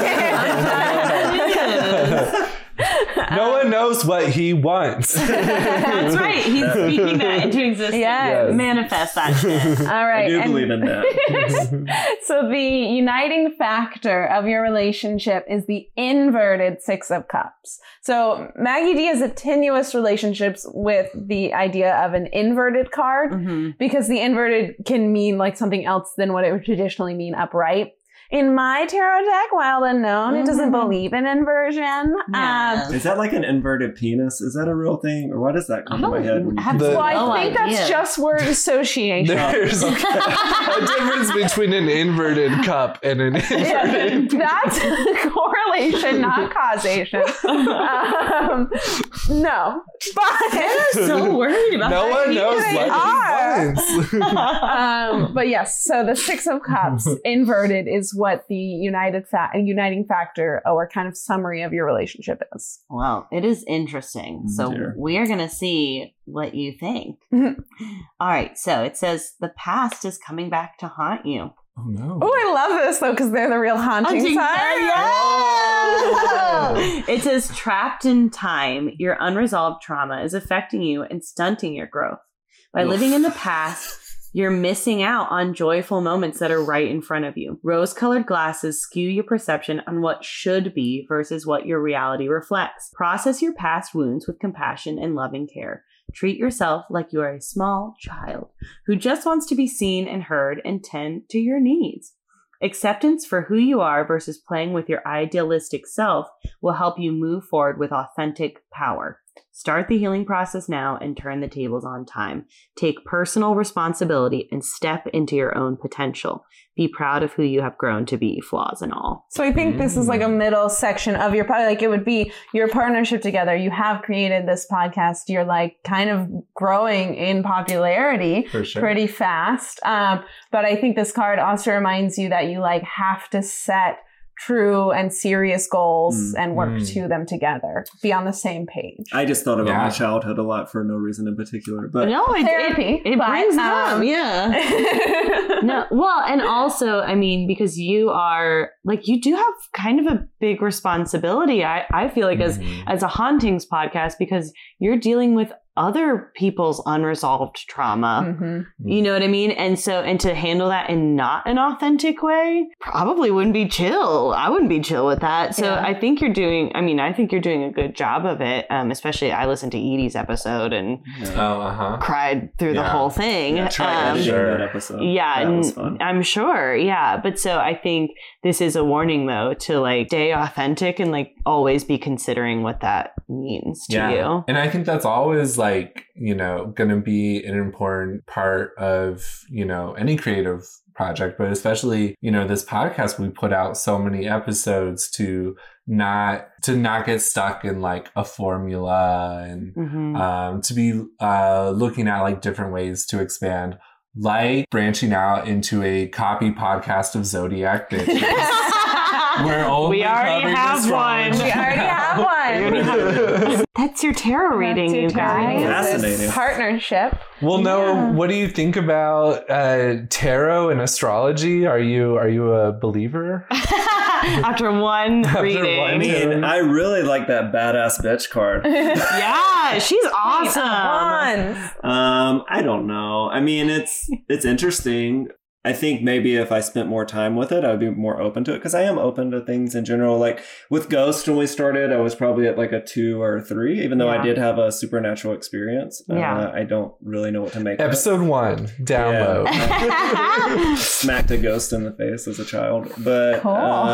no one knows what he wants. That's right. speaking that into existence. Yes. Manifest that shit. All right. I do believe in that. So the uniting factor of your relationship is the inverted Six of Cups. So Maggie D has a tenuous relationships with the idea of an inverted card because the inverted can mean like something else than what it would traditionally mean upright. In my tarot deck, Wild Unknown, it doesn't believe in inversion. Yeah. Is that like an inverted penis? Is that a real thing? Or why does that come to my head? Well, I think that's just word association. There's a difference between an inverted cup and an inverted. That's correlation, not causation. No. But I'm so worried about No one knows what he wants. but yes, so the Six of Cups inverted is what the uniting factor or kind of summary of your relationship is. Well, it is interesting. So we are going to see what you think. All right. So it says the past is coming back to haunt you. Oh, no. Oh, I love this, though, because they're the real haunting side. Yeah. It says trapped in time, your unresolved trauma is affecting you and stunting your growth. By living in the past, you're missing out on joyful moments that are right in front of you. Rose-colored glasses skew your perception on what should be versus what your reality reflects. Process your past wounds with compassion and loving care. Treat yourself like you are a small child who just wants to be seen and heard and tend to your needs. Acceptance for who you are versus playing with your idealistic self will help you move forward with authentic power. Start the healing process now and turn the tables on time. Take personal responsibility and step into your own potential. Be proud of who you have grown to be, flaws and all. So I think this is like a middle section of your, like it would be your partnership together. You have created this podcast. You're like kind of growing in popularity pretty fast. But I think this card also reminds you that you like have to set true and serious goals and work to them together. Be on the same page. I just thought about my childhood a lot for no reason in particular. But no, it brings it up. Yeah. No, well, and also, I mean, because you are like, you do have kind of a big responsibility. I feel like as a hauntings podcast, because you're dealing with other people's unresolved trauma. You know what I mean? And so, and to handle that in not an authentic way probably wouldn't be chill. I wouldn't be chill with that. So I think you're doing a good job of it. Especially I listened to Edie's episode and cried through the whole thing. Yeah, try editing that episode. Yeah. That was fun. I'm sure. Yeah. But so I think this is a warning though, to like stay authentic and like always be considering what that means to you. And I think that's always like, you know, going to be an important part of, you know, any creative project, but especially, you know, this podcast, we put out so many episodes to not get stuck in like a formula and to be looking at like different ways to expand, like branching out into a copy podcast of Zodiac Bitches. We already have one. That's your tarot reading, you guys. Fascinating. Partnership. Well, Noah, what do you think about tarot and astrology? Are you a believer? After one reading. I mean, I really like that badass bitch card. Yeah, she's awesome. I don't know. I mean, it's interesting. I think maybe if I spent more time with it, I'd be more open to it, because I am open to things in general. Like with Ghost, when we started, I was probably at like a 2 or 3, even though I did have a supernatural experience. I don't really know what to make Episode 1, download. Yeah. Smacked a ghost in the face as a child. But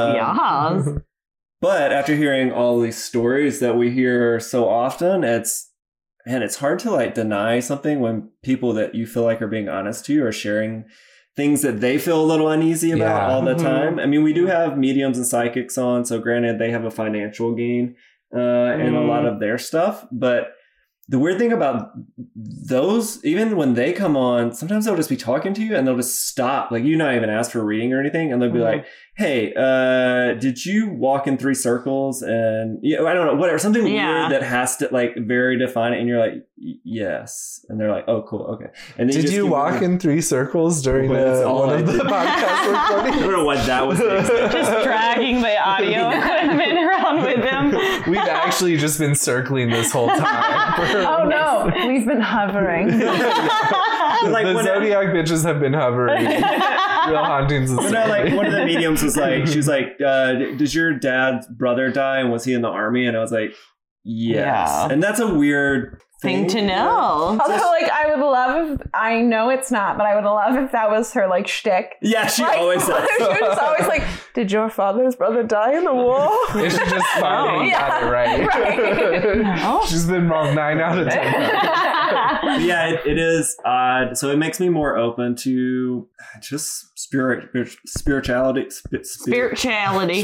but after hearing all these stories that we hear so often, it's hard to like deny something when people that you feel like are being honest to you are sharing things that they feel a little uneasy about all the time. I mean, we do have mediums and psychics on, so granted, they have a financial gain in a lot of their stuff. But the weird thing about those, even when they come on, sometimes they'll just be talking to you and they'll just stop. Like, you not even ask for a reading or anything. And they'll be like, hey, did you walk in 3 circles? And I don't know, whatever, something weird that has to like very define it. And you're like, yes. And they're like, oh, cool. Okay. And then did you walk in 3 circles during one of the podcast recordings? I don't know what that was. Just dragging the audio equipment around with them. We've actually just been circling this whole time. Oh no, we've been hovering. Like the Zodiac bitches have been hovering. Real Hauntings is like one of the mediums was like, she was like, did your dad's brother die and was he in the army? And I was like, yes. Yeah. And that's a weird thing to know. Although, like, I would love if, I know it's not, but I would love if that was her, like, shtick. Yeah, she always says. She was always like, did your father's brother die in the war? Is she just finally got it right? No. She's been wrong 9 out of 10 times. Yeah, it is odd. So it makes me more open to just spirituality. Spirituality.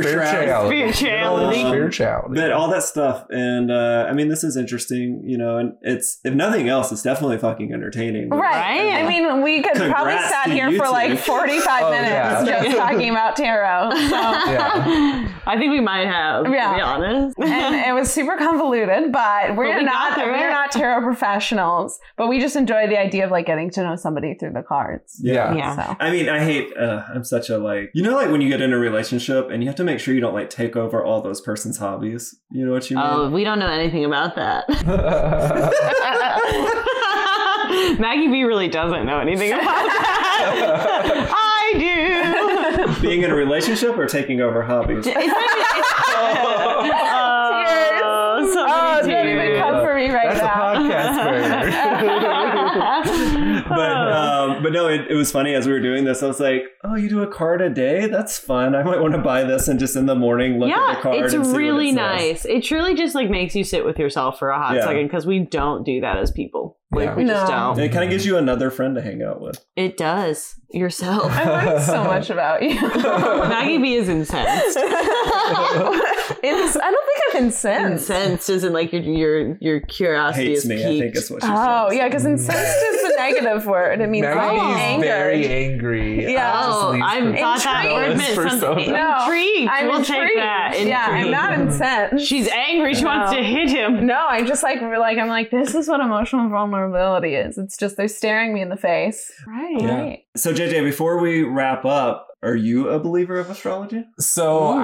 But all that stuff. And I mean, this is interesting, you know, and it's, if nothing else, it's definitely fucking entertaining. Right. I mean, we could probably sat here for like 45 minutes just talking about tarot. So. Yeah. I think we might have, to be honest. And it was super convoluted, but we're not tarot professionals, but we just enjoy the idea of like getting to know somebody through the cards. Yeah. So. I mean, I hate, I'm such a like, you know, like when you get in a relationship and you have to make sure you don't like take over all those person's hobbies. You know what you mean? Oh, we don't know anything about that. Maggie B really doesn't know anything about that. I do. Being in a relationship or taking over hobbies? Don't even come for me right now. That's a podcast but no, it was funny as we were doing this. I was like, "Oh, you do a card a day? That's fun. I might want to buy this and just in the morning look at the card." It's and see really what it nice. It truly just like makes you sit with yourself for a hot second because we don't do that as people. Like we just don't. It kind of gives you another friend to hang out with. It does. Yourself. I learned so much about you. Maggie B is incensed. I don't think I'm incensed. Incensed isn't like your curiosity Hates is me, piqued. I think is what she said. Oh, yeah, because incensed is the negative word. It means Maggie's very angry. Yeah. Oh, I thought that word meant something. No, Intrigued. I'm intrigued. Take that. Yeah, I'm not incensed. She's angry. She wants to hit him. No, I'm just like, I'm like, this is what emotional vulnerability is. It's just they're staring me in the face. Right. Yeah. Right. So JJ, before we wrap up, are you a believer of astrology? So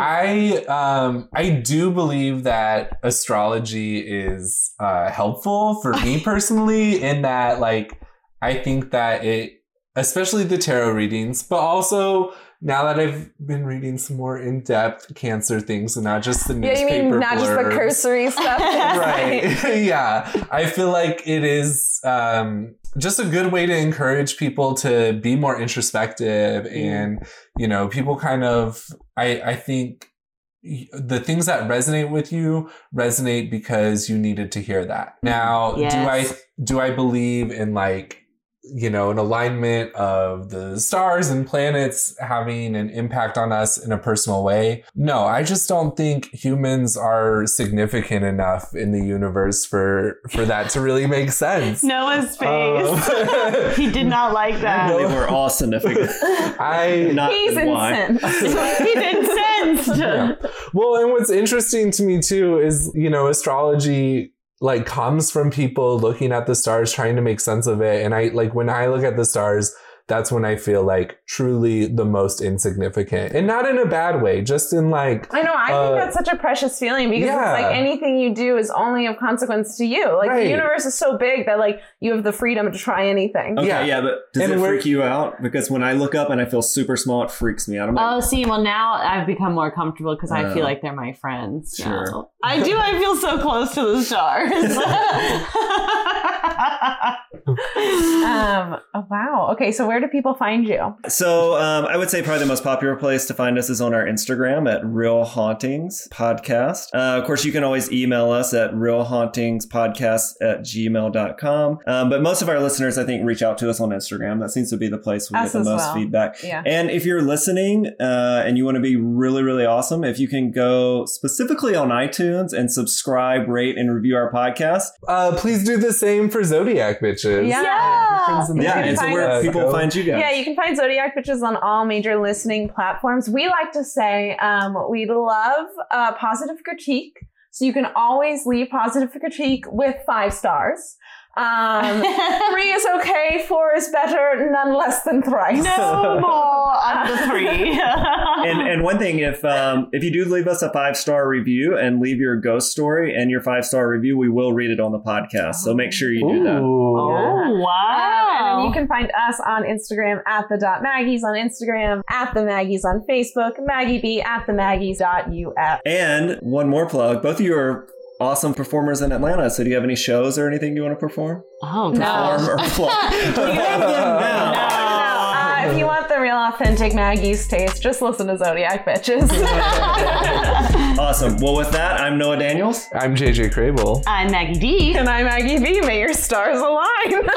I do believe that astrology is helpful for me personally in that, like, I think that it, especially the tarot readings, but also now that I've been reading some more in-depth Cancer things and not just the newspaper you mean not blurbs. just the cursory stuff? Right. Yeah. I feel like it is just a good way to encourage people to be more introspective and, you know, people kind of, I think the things that resonate with you resonate because you needed to hear that. Now, do I believe in like, you know, an alignment of the stars and planets having an impact on us in a personal way? No, I just don't think humans are significant enough in the universe for that to really make sense. Noah's face. He did not like that. They were all significant. He's incensed. He's incensed. Yeah. Well, and what's interesting to me too is, you know, astrology like comes from people looking at the stars, trying to make sense of it. And I like when I look at the stars, that's when I feel like truly the most insignificant, and not in a bad way, just in like, I know. I think that's such a precious feeling because it's like anything you do is only of consequence to you. Like the universe is so big that like you have the freedom to try anything. Okay, yeah, but does it freak you out? Because when I look up and I feel super small, it freaks me out. I'm like, well, now I've become more comfortable because I feel like they're my friends. Sure. Now. I do. I feel so close to the stars. Oh, wow. Okay, so where do people find you? So I would say probably the most popular place to find us is on our Instagram at Real Hauntings Podcast. Of course, you can always email us at realhauntingspodcast@gmail.com. But most of our listeners, I think, reach out to us on Instagram. That seems to be the place we get the most feedback. Yeah. And if you're listening and you want to be really, really awesome, if you can go specifically on iTunes and subscribe, rate, and review our podcast. Please do the same for Zodiac Bitches. Yeah. And so where people find you guys. Yeah, you can find Zodiac Bitches on all major listening platforms. We like to say we love positive critique. So you can always leave positive critique with 5 stars. 3 is okay, 4 is better, none less than thrice. No more under 3. And one thing, if you do leave us a 5-star review and leave your ghost story and your 5-star review, we will read it on the podcast. So make sure you do that. Oh, wow. And then you can find us on Instagram at @the.maggies on Instagram, @the.maggies on Facebook, Maggie B @themaggies.uf. And one more plug. Both of you are awesome performers in Atlanta. So do you have any shows or anything you want to perform? Oh, Perform or plug? Perform them now. If you want the real authentic Maggie's taste, just listen to Zodiac Bitches. Awesome. Well, with that, I'm Noah Daniels. I'm JJ Crable. I'm Maggie D. And I'm Maggie B. May your stars align.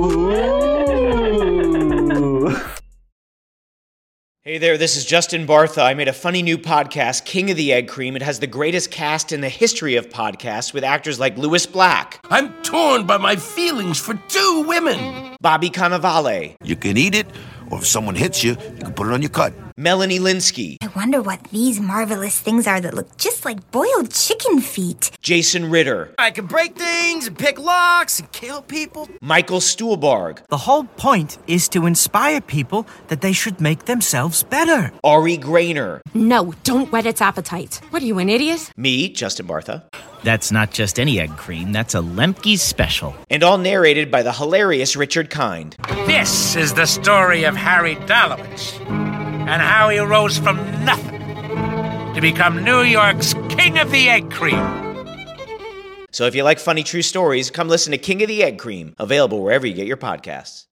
Hey there, this is Justin Bartha. I made a funny new podcast, King of the Egg Cream. It has the greatest cast in the history of podcasts with actors like Louis Black. I'm torn by my feelings for 2 women. Bobby Cannavale. You can eat it, or if someone hits you, you can put it on your cut. Melanie Linsky. I wonder what these marvelous things are that look just like boiled chicken feet. Jason Ritter. I can break things and pick locks and kill people. Michael Stuhlbarg. The whole point is to inspire people that they should make themselves better. Ari Grainer. No, don't whet its appetite. What are you, an idiot? Me, Justin Bartha. That's not just any egg cream, that's a Lemke's special. And all narrated by the hilarious Richard Kind. This is the story of Harry Dalowitz and how he rose from nothing to become New York's King of the Egg Cream. So if you like funny true stories, come listen to King of the Egg Cream, available wherever you get your podcasts.